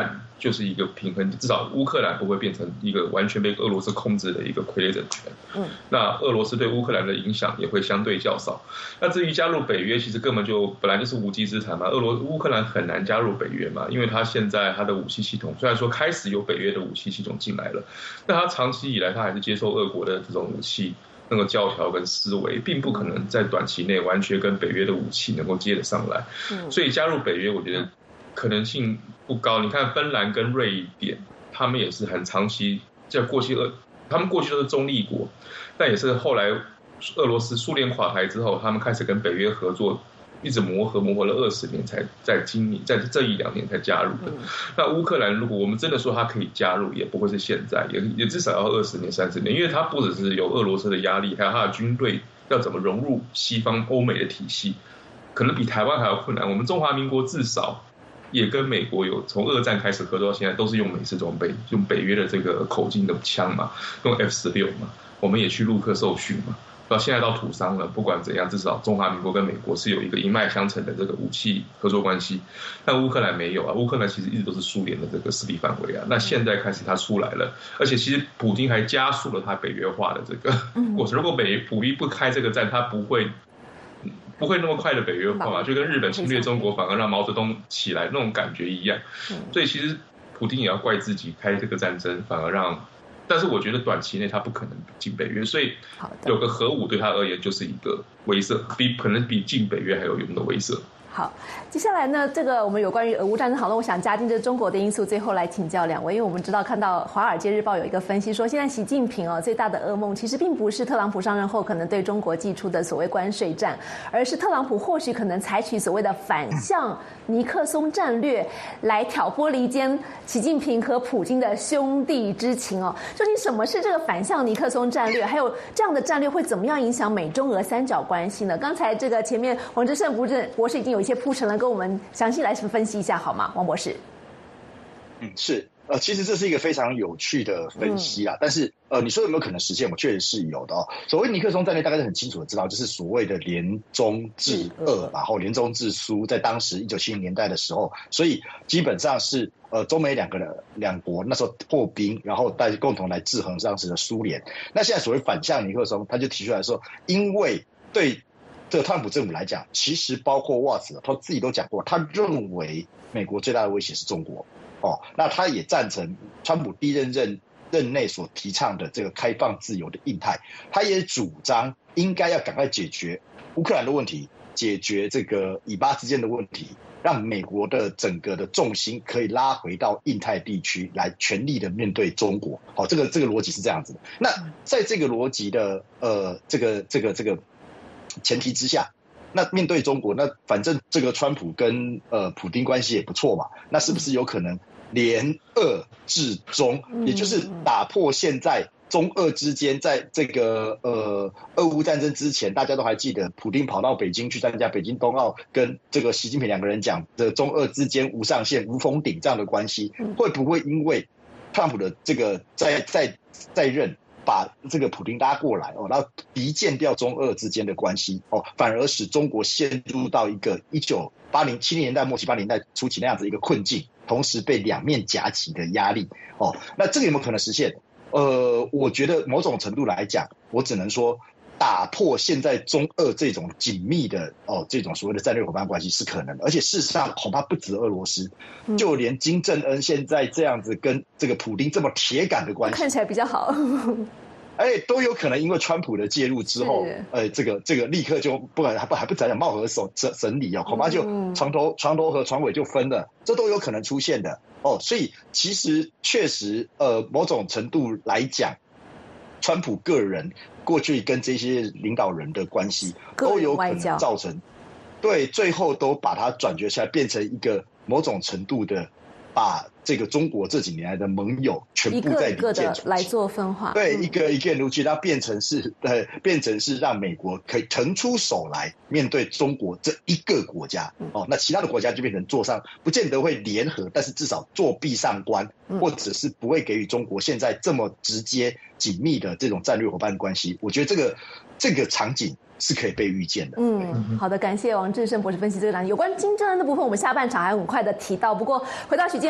就是一个平衡，至少乌克兰不会变成一个完全被俄罗斯控制的一个傀儡政权。那俄罗斯对乌克兰的影响也会相对较少。那至于加入北约，其实根本就本来就是无稽之谈嘛。乌克兰很难加入北约嘛，因为他现在他的武器系统虽然说开始有北约的武器系统进来了，但他长期以来他还是接受俄国的这种武器那个教条跟思维，并不可能在短期内完全跟北约的武器能够接得上来。所以加入北约，我觉得可能性不高。你看芬兰跟瑞典，他们也是很长期他们过去都是中立国，但也是后来苏联垮台之后，他们开始跟北约合作，一直磨合了20年，才在这1-2年才加入的。那乌克兰如果我们真的说它可以加入，也不会是现在，也至少要20年30年，因为它不只是有俄罗斯的压力，还有它的军队要怎么融入西方欧美的体系，可能比台湾还要困难。我们中华民国至少也跟美国有从二战开始合作到现在，都是用美式装备，用北约的这个口径的枪嘛，用 F-16嘛，我们也去陆克受训嘛。到现在到土商了，不管怎样，至少中华民国跟美国是有一个一脉相承的这个武器合作关系。但乌克兰没有啊，乌克兰其实一直都是苏联的这个势力范围啊。那现在开始它出来了，而且其实普丁还加速了它北约化的这个过程。如果普丁不开这个战，他不会那么快的北约化嘛，就跟日本侵略中国反而让毛泽东起来那种感觉一样。所以其实普丁也要怪自己开这个战争，反而让。但是我觉得短期内他不可能进北约，所以有个核武对他而言就是一个威慑，可能比进北约还有用的威慑。 好，接下来呢，这个我们有关于俄乌战争讨论，我想加进这中国的因素，最后来请教两位，因为我们知道看到《华尔街日报》有一个分析说，现在习近平最大的噩梦其实并不是特朗普上任后可能对中国祭出的所谓关税战，而是特朗普或许可能采取所谓的反向尼克松战略来挑拨离间习近平和普京的兄弟之情究竟什么是这个反向尼克松战略？还有这样的战略会怎么样影响美中俄三角关系呢？刚才这个前面王之胜博士已经有一些铺陈了，跟我们详细来分析一下好吗？王博士。 是。其实这是一个非常有趣的分析但是你说有没有可能实现？我确实是有的所谓尼克松战略，大概是很清楚的知道，就是所谓的联中制俄，然后联中制苏，在当时1970年代的时候，所以基本上是中美两国那时候破冰，然后大家共同来制衡当时的苏联。那现在所谓反向尼克松，他就提出来说，因为对这个特朗普政府来讲，其实包括沃茨他自己都讲过，他认为美国最大的威胁是中国那他也赞成川普第一任内所提倡的这个开放自由的印太，他也主张应该要赶快解决乌克兰的问题，解决这个以巴之间的问题，让美国的整个的重心可以拉回到印太地区来全力的面对中国。这个逻辑是这样子的。那在这个逻辑的这个前提之下，那面对中国，那反正这个川普跟普丁关系也不错嘛，那是不是有可能联俄制中，也就是打破现在中俄之间在这个俄乌战争之前，大家都还记得普丁跑到北京去参加北京冬奥，跟这个习近平两个人讲的中俄之间无上限无封顶这样的关系，会不会因为特朗普的这个在任把这个普丁拉过来然后离间掉中俄之间的关系反而使中国陷入到一个1970年代末期80年代初期那样子一个困境，同时被两面夹击的压力那这个有没有可能实现？我觉得某种程度来讲，我只能说打破现在中俄这种紧密的这种所谓的战略伙伴关系是可能的，而且事实上恐怕不止俄罗斯，就连金正恩现在这样子跟这个普丁这么铁杆的关系， 看起来比较好都有可能因为川普的介入之后这个立刻就还不讲貌合神离恐怕就床头和床尾就分了，这都有可能出现的所以其实确实某种程度来讲，川普个人过去跟这些领导人的关系都有可能造成对最后都把它转决下来，变成一个某种程度的把这个中国这几年来的盟友全部在一个的来做分化， 对，一个一个如其，它变成是让美国可以腾出手来面对中国这一个国家那其他的国家就变成坐上不见得会联合，但是至少坐壁上观，或者是不会给予中国现在这么直接紧密的这种战略伙伴关系。我觉得这个场景是可以被预见的。 好的，感谢王志胜博士分析这个有关金正恩的部分，我们下半场还很快的提到。不过回到许建宏先生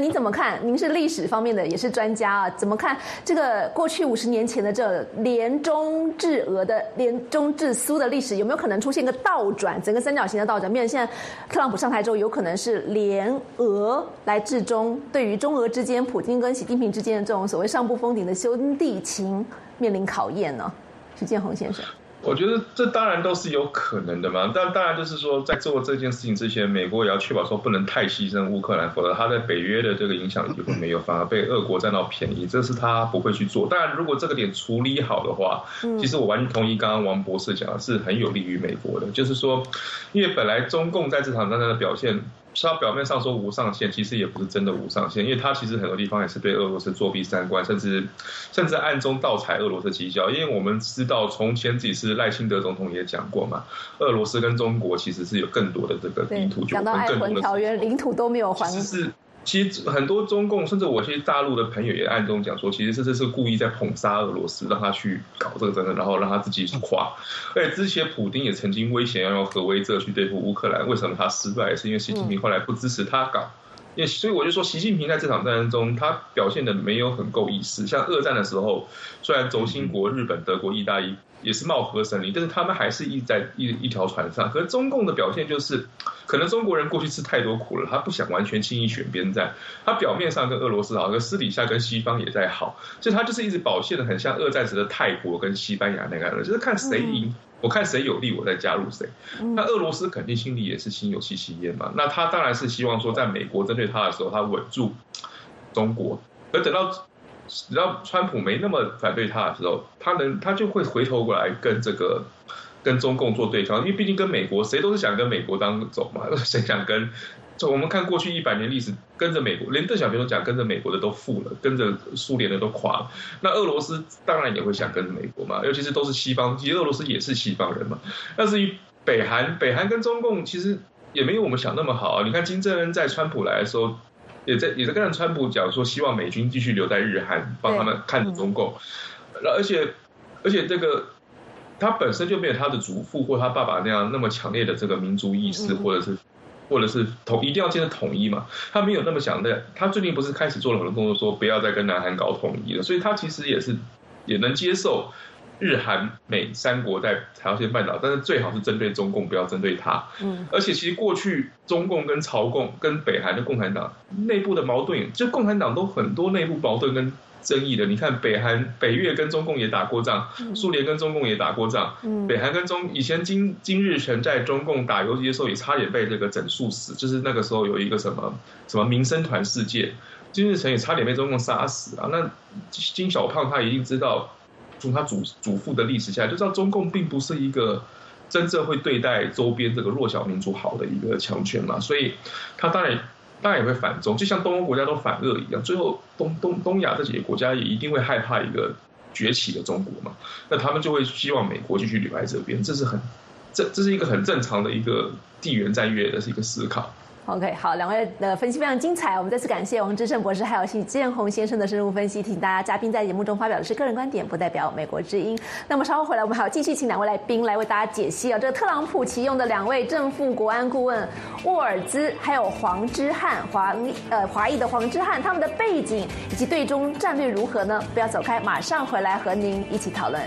你怎么看？您是历史方面的也是专家啊，怎么看这个过去50年前的这联中制俄的联中制苏的历史，有没有可能出现一个倒转，整个三角形的倒转？变成现在特朗普上台之后，有可能是联俄来制中，对于中俄之间，普京跟习近平之间的这种所谓上不封顶的兄弟情面临考验呢？许建宏先生。 我觉得这当然都是有可能的嘛，但当然就是说，在做这件事情之前，美国也要确保说不能太牺牲乌克兰，否则他在北约的这个影响力就会没有，反而被俄国占到便宜，这是他不会去做。当然，如果这个点处理好的话，其实我完全同意刚刚王博士讲的是很有利于美国的，就是说，因为本来中共在这场战争的表现。是他表面上说无上限，其实也不是真的无上限，因为他其实很多地方也是对俄罗斯作弊三观，甚至暗中盗采俄罗斯绩效。因为我们知道，从前几次赖清德总统也讲过嘛，俄罗斯跟中国其实是有更多的这个领土纠纷， 讲到爱魂条约，领土都没有还。 其实很多中共，甚至我些大陆的朋友也暗中讲说，其实这是故意在捧杀俄罗斯，让他去搞这个战争，然后让他自己垮。而且之前普丁也曾经威胁要用核威慑去对付乌克兰，为什么他失败？是因为习近平后来不支持他搞。所以我就说，习近平在这场战争中，他表现的没有很够意识。像二战的时候，虽然轴心国日本、德国、意大利也是貌合神离，但是他们还是在一条船上。可是中共的表现就是，可能中国人过去吃太多苦了，他不想完全轻易选边站。他表面上跟俄罗斯好，可私底下跟西方也在好，所以他就是一直表现的很像二战时的泰国跟西班牙那个样子，就是看谁赢。我看谁有利，我再加入谁。那俄罗斯肯定心里也是心有戚戚焉嘛。那他当然是希望说，在美国针对他的时候，他稳住中国。而等到川普没那么反对他的时候，他就会回头过来跟中共做对抗，因为毕竟跟美国谁都是想跟美国当走嘛，谁想跟。我们看过去100年历史，跟着美国，连邓小平都讲，跟着美国的都富了，跟着苏联的都垮了。那俄罗斯当然也会想跟着美国嘛，尤其是都是西方，其实俄罗斯也是西方人嘛。但是北韩跟中共其实也没有我们想那么好啊。你看金正恩在川普来的时候，也在跟川普讲说，希望美军继续留在日韩，帮他们看着中共。而且这个他本身就没有他的祖父或他爸爸那么强烈的这个民族意识，或者是一定要建设统一嘛？他没有那么想的。他最近不是开始做了很多动作，说不要再跟南韩搞统一了，所以他其实也能接受日韩美三国在朝鲜半岛，但是最好是针对中共，不要针对他。而且其实过去中共跟朝共跟北韩的共产党内部的矛盾，就共产党都很多内部矛盾跟争议的。你看北越跟中共也打过仗，苏联跟中共也打过仗，北韩跟以前金日成在中共打游击的时候也差点被这个整肃死，就是那个时候有一个什么民生团事件，金日成也差点被中共杀死啊。那金小胖他一定知道，从他祖父的历史下就知道中共并不是一个真正会对待周边这个弱小民族好的一个强权嘛，所以他当然也会反中，就像东欧国家都反俄一样，最后东亚这几个国家也一定会害怕一个崛起的中国嘛，那他们就会希望美国继续留在这边，这是一个很正常的一个地缘战略的一个思考。 OK， 好，两位的分析非常精彩，我们再次感谢王之胜博士还有许建宏先生的深入分析。提醒大家，嘉宾在节目中发表的是个人观点，不代表美国之音。那么稍后回来，我们还要继续请两位来宾来为大家解析这个特朗普启用的2位正副国安顾问沃尔兹还有黄之汉，华裔的黄之汉，他们的背景以及对中战略如何呢？不要走开，马上回来和您一起讨论。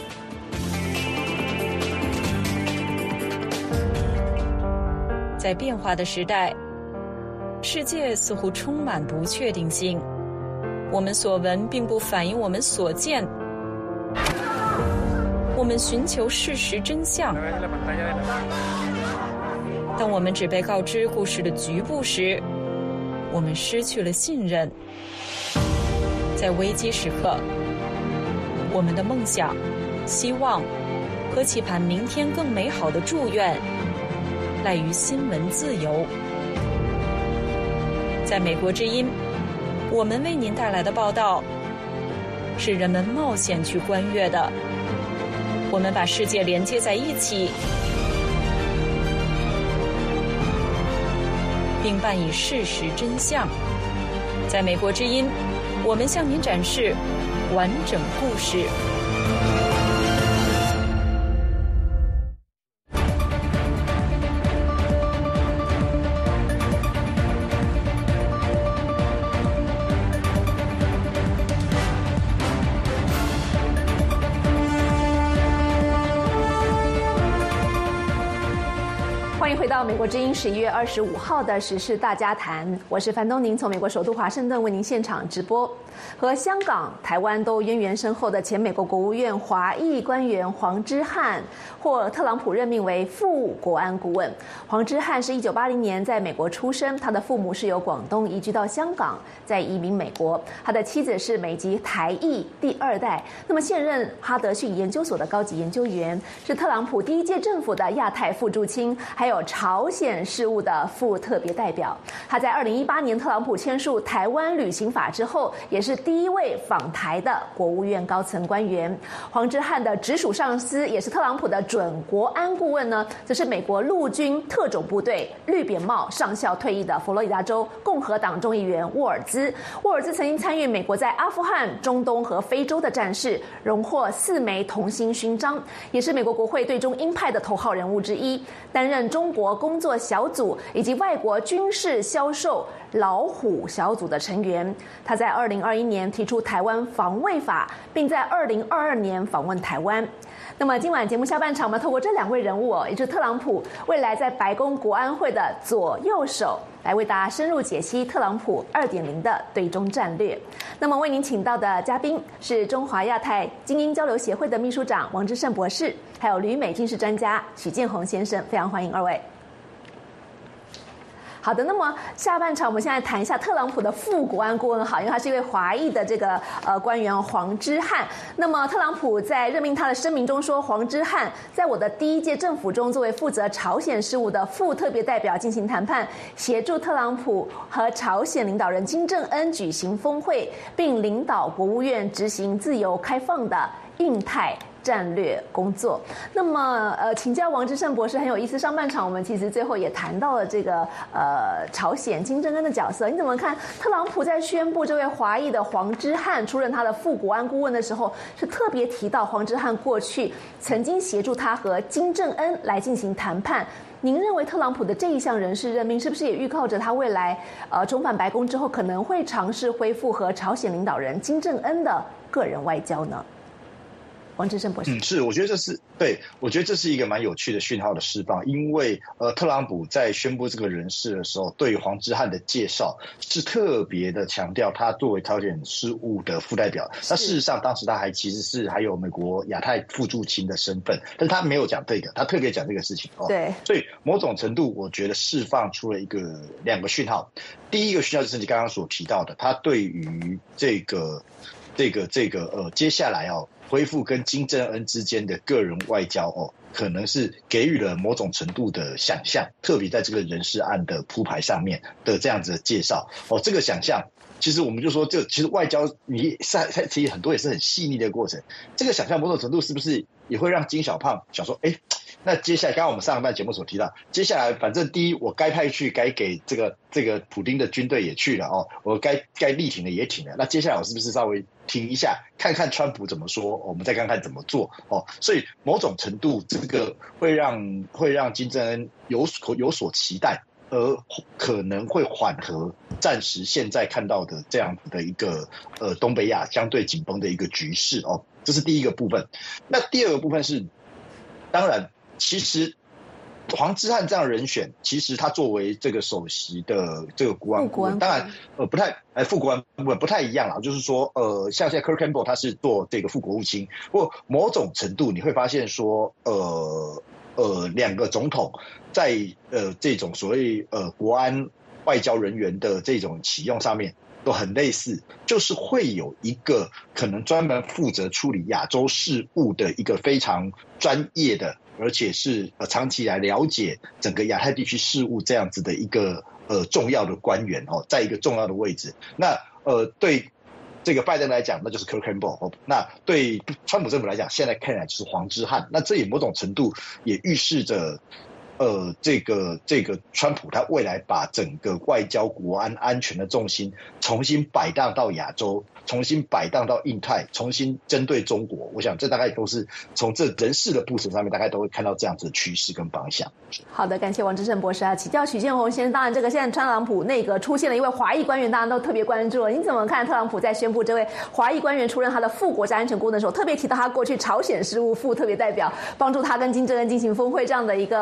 在变化的时代，世界似乎充满不确定性。我们所闻并不反映我们所见。我们寻求事实真相。当我们只被告知故事的局部时，我们失去了信任。在危机时刻，我们的梦想、希望和期盼明天更美好的祝愿赖于新闻自由。在美国之音，我们为您带来的报道是人们冒险去观阅的。我们把世界连接在一起，并伴以事实真相。在美国之音，我们向您展示完整故事。 欢迎回到美国之音11月25号的时事大家谈，我是樊东宁，从美国首都华盛顿为您现场直播。和香港、台湾都渊源深厚的前美国国务院华裔官员黄之汉，获特朗普任命为副国安顾问。黄之汉是1980年在美国出生，他的父母是由广东移居到香港，再移民美国。他的妻子是美籍台裔第2代，那么现任哈德逊研究所的高级研究员，是特朗普第1届政府的亚太副驻青，还有朝鲜事务的副特别代表。他在2018年特朗普签署台湾旅行法之后，也是第1位访台的国务院高层官员。黄之汉的直属上司也是特朗普的准国安顾问呢，则是美国陆军特种部队绿扁帽上校退役的佛罗里达州共和党众议员沃尔兹。沃尔兹曾经参与美国在阿富汗、中东和非洲的战事，荣获4枚铜星勋章，也是美国国会对中鹰派的头号人物之一，担任中国工作小组以及外国军事销售老虎小组的成员。他在2021年提出台湾防卫法，并在2022年访问台湾。那么今晚节目下半场，我们透过这2位人物也就是特朗普未来在白宫国安会的左右手，来为大家深入解析特朗普2.0的对中战略。那么为您请到的嘉宾是中华亚太精英交流协会的秘书长王之胜博士，还有旅美军事专家许建宏先生，非常欢迎2位。好的，那么下半场我们现在谈一下特朗普的副国安顾问，因为他是一位华裔的这个官员黄之汉。那么特朗普在任命他的声明中说，黄之汉在我的第1届政府中作为负责朝鲜事务的副特别代表进行谈判，协助特朗普和朝鲜领导人金正恩举行峰会，并领导国务院执行自由开放的印太战略工作。那么请教王之胜博士很有意思，上半场我们其实最后也谈到了这个朝鲜金正恩的角色，你怎么看特朗普在宣布这位华裔的黄之汉出任他的副国安顾问的时候，是特别提到黄之汉过去曾经协助他和金正恩来进行谈判。您认为特朗普的这一项人事任命是不是也预告着他未来重返白宫之后可能会尝试恢复和朝鲜领导人金正恩的个人外交呢？王之胜博士， 是，我觉得这是一个蛮有趣的讯号的释放，因为特朗普在宣布这个人事的时候，对于黄之汉的介绍是特别的强调他作为朝鲜事务的副代表。那事实上，当时他其实是还有美国亚太副驻青的身份，但是他没有讲这个，他特别讲这个事情。 对， 所以某种程度，我觉得释放出了2个讯号。第一个讯号就是你刚刚所提到的，他对于接下来恢复跟金正恩之间的个人外交可能是给予了某种程度的想象，特别在这个人事案的铺排上面的这样子的介绍这个想象，其实我们就说其实外交其实很多也是很细腻的过程，这个想象某种程度是不是也会让金小胖想说，那接下来刚刚我们上一半节目所提到，接下来反正第一我该派去该给这个普丁的军队也去了我该力挺的也挺了，那接下来我是不是稍微停一下，看看川普怎么说，我们再看看怎么做所以某种程度这个会让金正恩有所期待，而可能会缓和暂时现在看到的这样子的一个东北亚相对紧绷的一个局势这是第一个部分。那第二个部分是，当然其实黄之汉这样的人选，其实他作为这个首席的这个国安顾问，当然不太副国安顾问不太一样啦，就是说像现在 Kurt Campbell 他是做这个副国务卿，不过某种程度你会发现说2个总统在这种所谓国安外交人员的这种启用上面都很类似，就是会有一个可能专门负责处理亚洲事务的一个非常专业的，而且是长期以来了解整个亚太地区事务这样子的一个重要的官员在一个重要的位置。那对这个拜登来讲，那就是 Kurt Campbell 那对川普政府来讲，现在看起来就是黄之汉。那这也某种程度也预示着这个川普他未来把整个外交国安安全的重心重新摆荡到亚洲，重新摆荡到印太，重新针对中国。我想这大概都是从这人事的部署上面大概都会看到这样子的趋势跟方向。 好的，感谢王之胜博士请教许建宏先生，当然这个现在特朗普内阁出现了一位华裔官员，大家都特别关注了，你怎么看特朗普在宣布这位华裔官员出任他的副国家安全顾问的时候，特别提到他过去朝鲜事务副特别代表，帮助他跟金正恩进行峰会这样的一个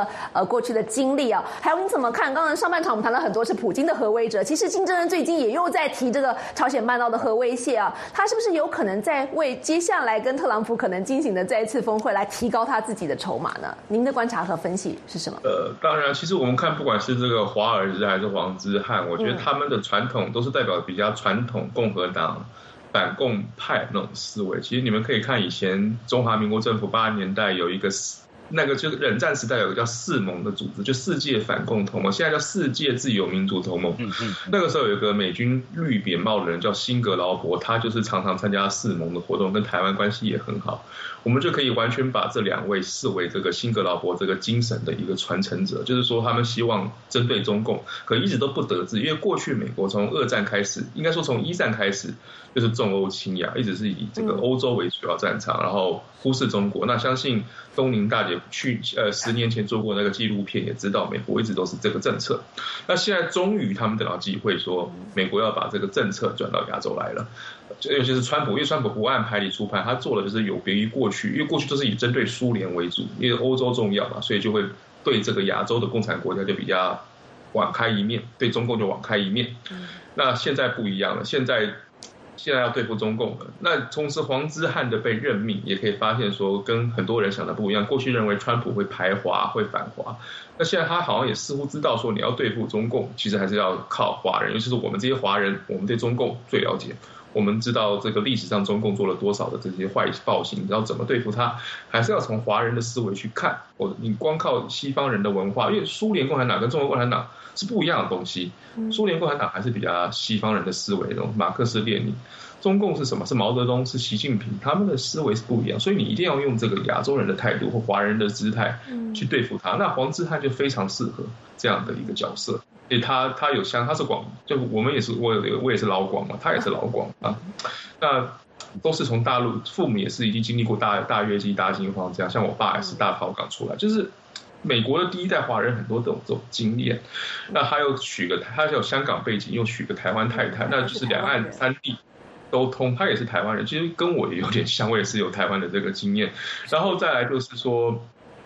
过去的经历啊，还有你怎么看？刚才上半场我们谈了很多是普京的核威慑，其实金正恩最近也又在提这个朝鲜半岛的核威胁啊，他是不是有可能在为接下来跟特朗普可能进行的再一次峰会来提高他自己的筹码呢？您的观察和分析是什么？ 当然，其实我们看不管是这个华尔兹还是黄之汉，我觉得他们的传统都是代表比较传统共和党反共派那种思维。其实你们可以看以前中华民国政府80年代有一个那个就冷战时代有个叫世盟的组织，就世界反共同盟，现在叫世界自由民主同盟。那个时候有一个美军绿扁帽的人叫辛格劳伯，他就是常常参加世盟的活动，跟台湾关系也很好。我们就可以完全把这两位视为这个辛格劳伯这个精神的一个传承者，就是说他们希望针对中共，可一直都不得志，因为过去美国从2战开始，应该说从1战开始就是重欧轻亚，一直是以这个欧洲为主要战场，然后忽视中国。那相信东宁大姐10年前做过那个纪录片，也知道美国一直都是这个政策。那现在终于他们等到机会说，美国要把这个政策转到亚洲来了。尤其是川普，因为川普不按牌理出牌，他做的就是有别于过去，因为过去都是以针对苏联为主，因为欧洲重要嘛，所以就会对这个亚洲的共产国家就比较网开一面，对中共就网开一面。那现在不一样了，现在要对付中共了。那同时黄之汉的被任命，也可以发现说跟很多人想的不一样。过去认为川普会排华会反华，那现在他好像也似乎知道说你要对付中共，其实还是要靠华人，尤其是我们这些华人，我们对中共最了解。我们知道这个历史上中共做了多少的这些坏暴行，然后怎么对付它，还是要从华人的思维去看。你光靠西方人的文化，因为苏联共产党跟中国共产党是不一样的东西。苏联共产党还是比较西方人的思维，那种马克思列宁。中共是什么？是毛泽东，是习近平，他们的思维是不一样，所以你一定要用这个亚洲人的态度或华人的姿态去对付他。那黄之汉就非常适合这样的一个角色。他有他是广，就我们也是，我也是老广嘛，他也是老广啊，那都是从大陆，父母也是已经经历过大跃进、大饥荒这样，像我爸也是大逃港出来，就是美国的第一代华人很多都有这种经验。那他又他有香港背景，又娶个台湾太太，那就是两岸三地都通，他也是台湾人，其实跟我也有点像，我也是有台湾的这个经验。然后再来就是说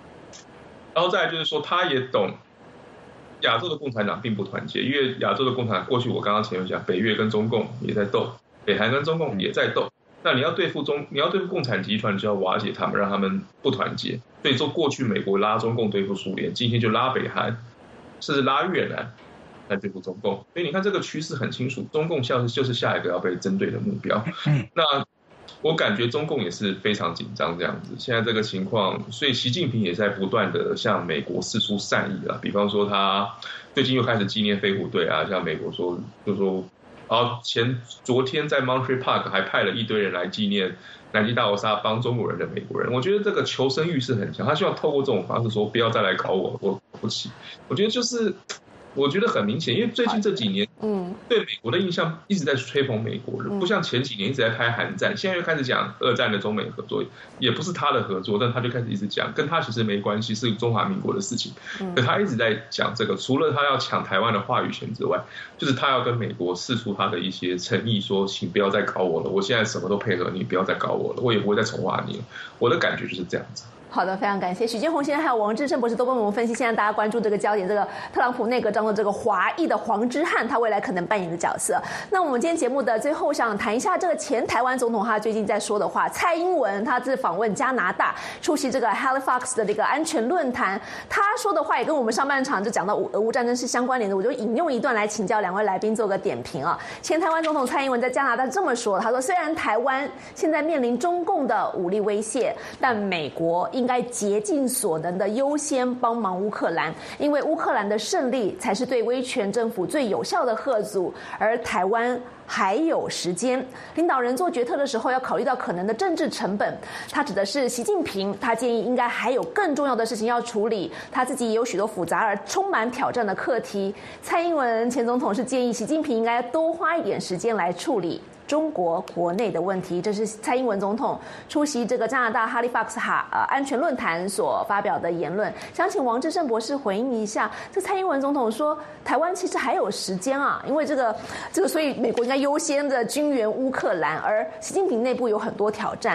他也懂。亚洲的共产党并不团结，因为亚洲的共产党过去我刚刚前面讲，北越跟中共也在斗，北韩跟中共也在斗。那你要对付共产集团，就要瓦解他们，让他们不团结。所以说过去美国拉中共对付苏联，今天就拉北韩，甚至拉越南来对付中共。所以你看这个趋势很清楚，中共就是下一个要被针对的目标。那我感觉中共也是非常紧张这样子，现在这个情况，所以习近平也在不断的向美国释出善意了。比方说他最近又开始纪念飞虎队啊，像美国说，然后昨天在 Monterey Park 还派了一堆人来纪念南京大屠杀帮中国人的美国人。我觉得这个求生欲是很强，他希望透过这种方式说不要再来搞我，我不起。我觉得我觉得很明显，因为最近这几年，对美国的印象一直在吹捧美国人，不像前几年一直在拍韩战，现在又开始讲2战的中美合作，也不是他的合作，但他就开始一直讲，跟他其实没关系，是中华民国的事情。可他一直在讲这个，除了他要抢台湾的话语权之外，就是他要跟美国释出他的一些诚意，说请不要再搞我了，我现在什么都配合你，不要再搞我了，我也不会再宠坏你了。我的感觉就是这样子。 好的，非常感谢许建宏先生还有王志胜博士都帮我们分析现在大家关注这个焦点，这个特朗普内阁当中这个华裔的黄之汉他未来可能扮演的角色。那我们今天节目的最后想谈一下这个前台湾总统他最近在说的话，蔡英文他是访问加拿大出席这个 Halifax 的这个安全论坛，他说的话也跟我们上半场就讲到俄乌战争是相关联的，我就引用一段来请教两位来宾做个点评啊。前台湾总统蔡英文在加拿大这么说，他说虽然台湾现在面临中共的武力威胁，但美国应该竭尽所能的优先帮忙乌克兰，因为乌克兰的胜利才是对威权政府最有效的吓阻，而台湾还有时间。领导人做决策的时候要考虑到可能的政治成本，他指的是习近平，他建议应该还有更重要的事情要处理，他自己也有许多复杂而充满挑战的课题。蔡英文前总统是建议习近平应该多花一点时间来处理中国国内的问题，这是蔡英文总统出席这个加拿大哈利法克斯安全论坛所发表的言论。想请王志胜博士回应一下，这蔡英文总统说台湾其实还有时间啊，因为这个所以美国应该优先的军援乌克兰，而习近平内部有很多挑战。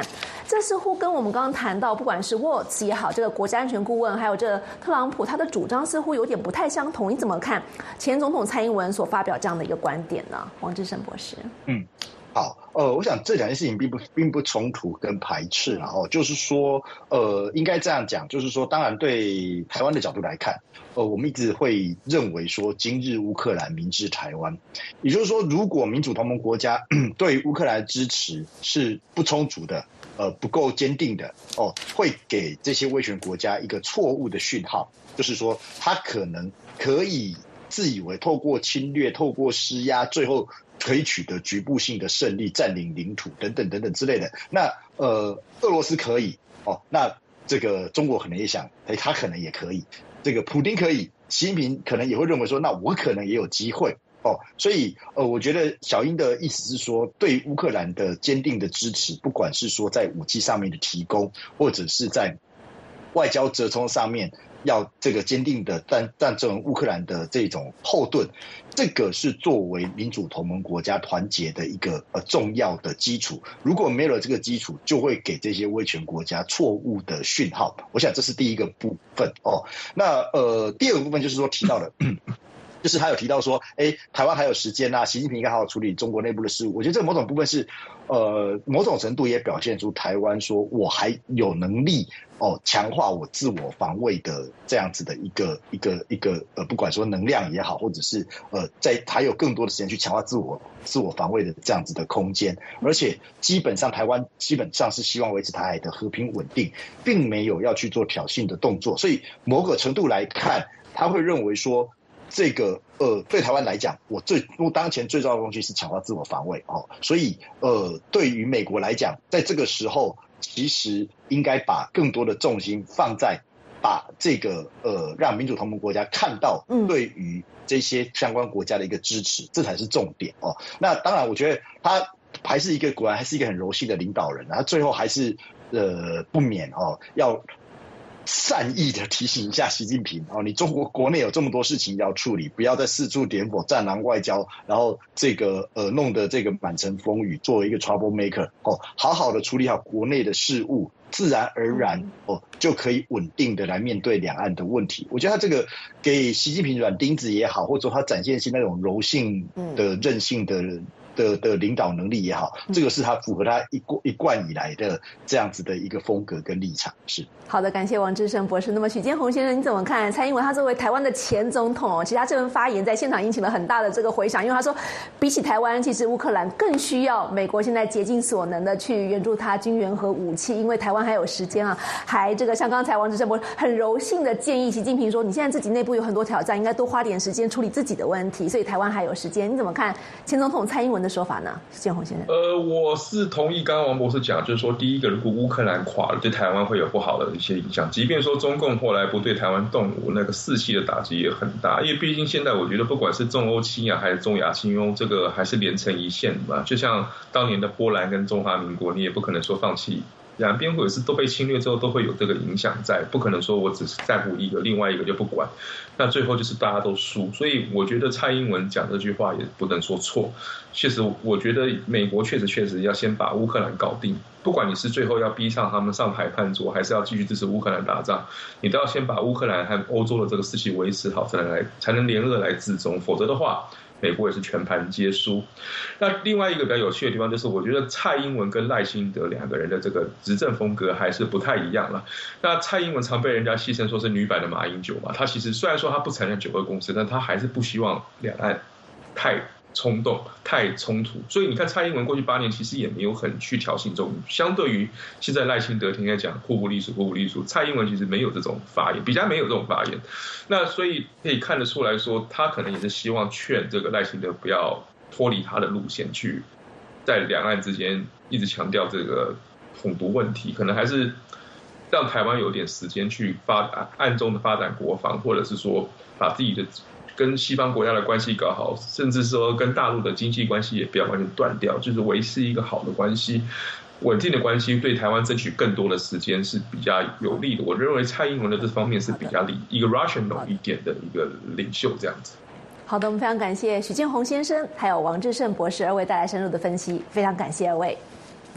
这似乎跟我们刚刚谈到，不管是沃茨也好，这个国家安全顾问，还有这个特朗普，他的主张似乎有点不太相同。你怎么看前总统蔡英文所发表这样的一个观点呢？王志胜博士。 好，我想这两件事情并不冲突跟排斥啦，就是说，应该这样讲，就是说，当然对台湾的角度来看，我们一直会认为说，今日乌克兰，明日台湾，也就是说，如果民主同盟国家对乌克兰的支持是不充足的，不够坚定的，会给这些威权国家一个错误的讯号，就是说，他可能可以自以为透过侵略、透过施压，最后可以取得局部性的胜利，占领领土等等等等之类的。那俄罗斯可以那这个中国可能也想，他可能也可以，这个普丁可以，习近平可能也会认为说，那我可能也有机会所以我觉得小英的意思是说，对乌克兰的坚定的支持，不管是说在武器上面的提供，或者是在外交折冲上面，要这个坚定的站正乌克兰的这种后盾，这个是作为民主同盟国家团结的一个重要的基础。如果没有了这个基础，就会给这些威权国家错误的讯号。我想这是第一个部分那第二个部分就是说提到的。就是他有提到说，台湾还有时间习近平应该好好处理中国内部的事务。我觉得这个某种部分是，某种程度也表现出台湾说我还有能力强化我自我防卫的这样子的一个不管说能量也好，或者是在还有更多的时间去强化自我防卫的这样子的空间。而且基本上台湾基本上是希望维持台海的和平稳定，并没有要去做挑衅的动作。所以某个程度来看，他会认为说，这个对台湾来讲，我当前最重要的东西是强化自我防卫所以对于美国来讲，在这个时候其实应该把更多的重心放在把这个让民主同盟国家看到对于这些相关国家的一个支持，这才是重点那当然，我觉得他果然还是一个很柔性的领导人，他最后还是不免要善意的提醒一下习近平你中国国内有这么多事情要处理，不要再四处点火战狼外交，然后这个弄得这个满城风雨，作为一个 trouble maker 好好的处理好国内的事务，自然而然就可以稳定的来面对两岸的问题。我觉得他这个给习近平软钉子也好，或者说他展现性那种柔性的韧性的领导能力也好，这个是他符合他一贯以来的这样子的一个风格跟立场。是好的，感谢王志胜博士。那么许建宏先生，你怎么看蔡英文他作为台湾的前总统其实他这份发言在现场引起了很大的这个回响，因为他说比起台湾，其实乌克兰更需要美国现在竭尽所能的去援助他军援和武器，因为台湾还有时间还这个像刚才王志胜博士很柔性的建议习近平说，你现在自己内部有很多挑战，应该多花点时间处理自己的问题，所以台湾还有时间。你怎么看前总统蔡英文的说法呢？建宏先生。 我是同意刚刚王博士讲，就是说第一个，如果乌克兰垮了，对台湾会有不好的一些影响，即便说中共后来不对台湾动武，那个士气的打击也很大，因为毕竟现在我觉得不管是中欧亲亚还是中亚亲欧，这个还是连成一线嘛，就像当年的波兰跟中华民国，你也不可能说放弃两边或者是都被侵略之后都会有这个影响在，不可能说我只是在乎一个，另外一个就不管，那最后就是大家都输。所以我觉得蔡英文讲这句话也不能说错。确实，我觉得美国确实要先把乌克兰搞定，不管你是最后要逼上他们上台判桌，还是要继续支持乌克兰打仗，你都要先把乌克兰和欧洲的这个士气维持好，才能联俄来制中，否则的话美国也是全盘皆输。那另外一个比较有趣的地方就是，我觉得蔡英文跟赖清德两个人的这个执政风格还是不太一样了。那蔡英文常被人家戏称说是女版的马英九嘛，他其实虽然说他不承认9·2共识，但他还是不希望两岸太冲动、太冲突。所以你看蔡英文过去8年其实也没有很去挑衅中，相对于现在赖清德天天讲互不隶属，蔡英文其实没有这种发言，比较没有这种发言。那所以可以看得出来说，他可能也是希望劝这个赖清德不要脱离他的路线，去在两岸之间一直强调这个统独问题，可能还是让台湾有点时间去暗中的发展国防，或者是说把自己的跟西方国家的关系搞好，甚至说跟大陆的经济关系也不要完全断掉，就是维持一个好的关系、稳定的关系，对台湾争取更多的时间是比较有利的。我认为蔡英文的这方面是比较一个 rational 一点的一个领袖这样子。 好的，我们非常感谢许建宏先生还有王志胜博士二位带来深入的分析，非常感谢二位。好。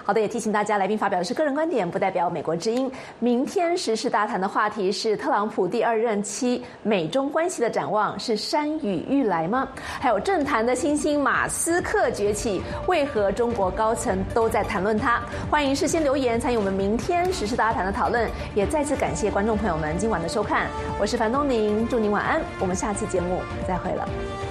好的，也提醒大家，来宾发表的是个人观点，不代表美国之音。明天时事大谈的话题是特朗普第2任期美中关系的展望，是山雨欲来吗？还有政坛的新星马斯克崛起，为何中国高层都在谈论他？欢迎事先留言参与我们明天时事大谈的讨论，也再次感谢观众朋友们今晚的收看，我是樊东宁，祝您晚安，我们下期节目再会了。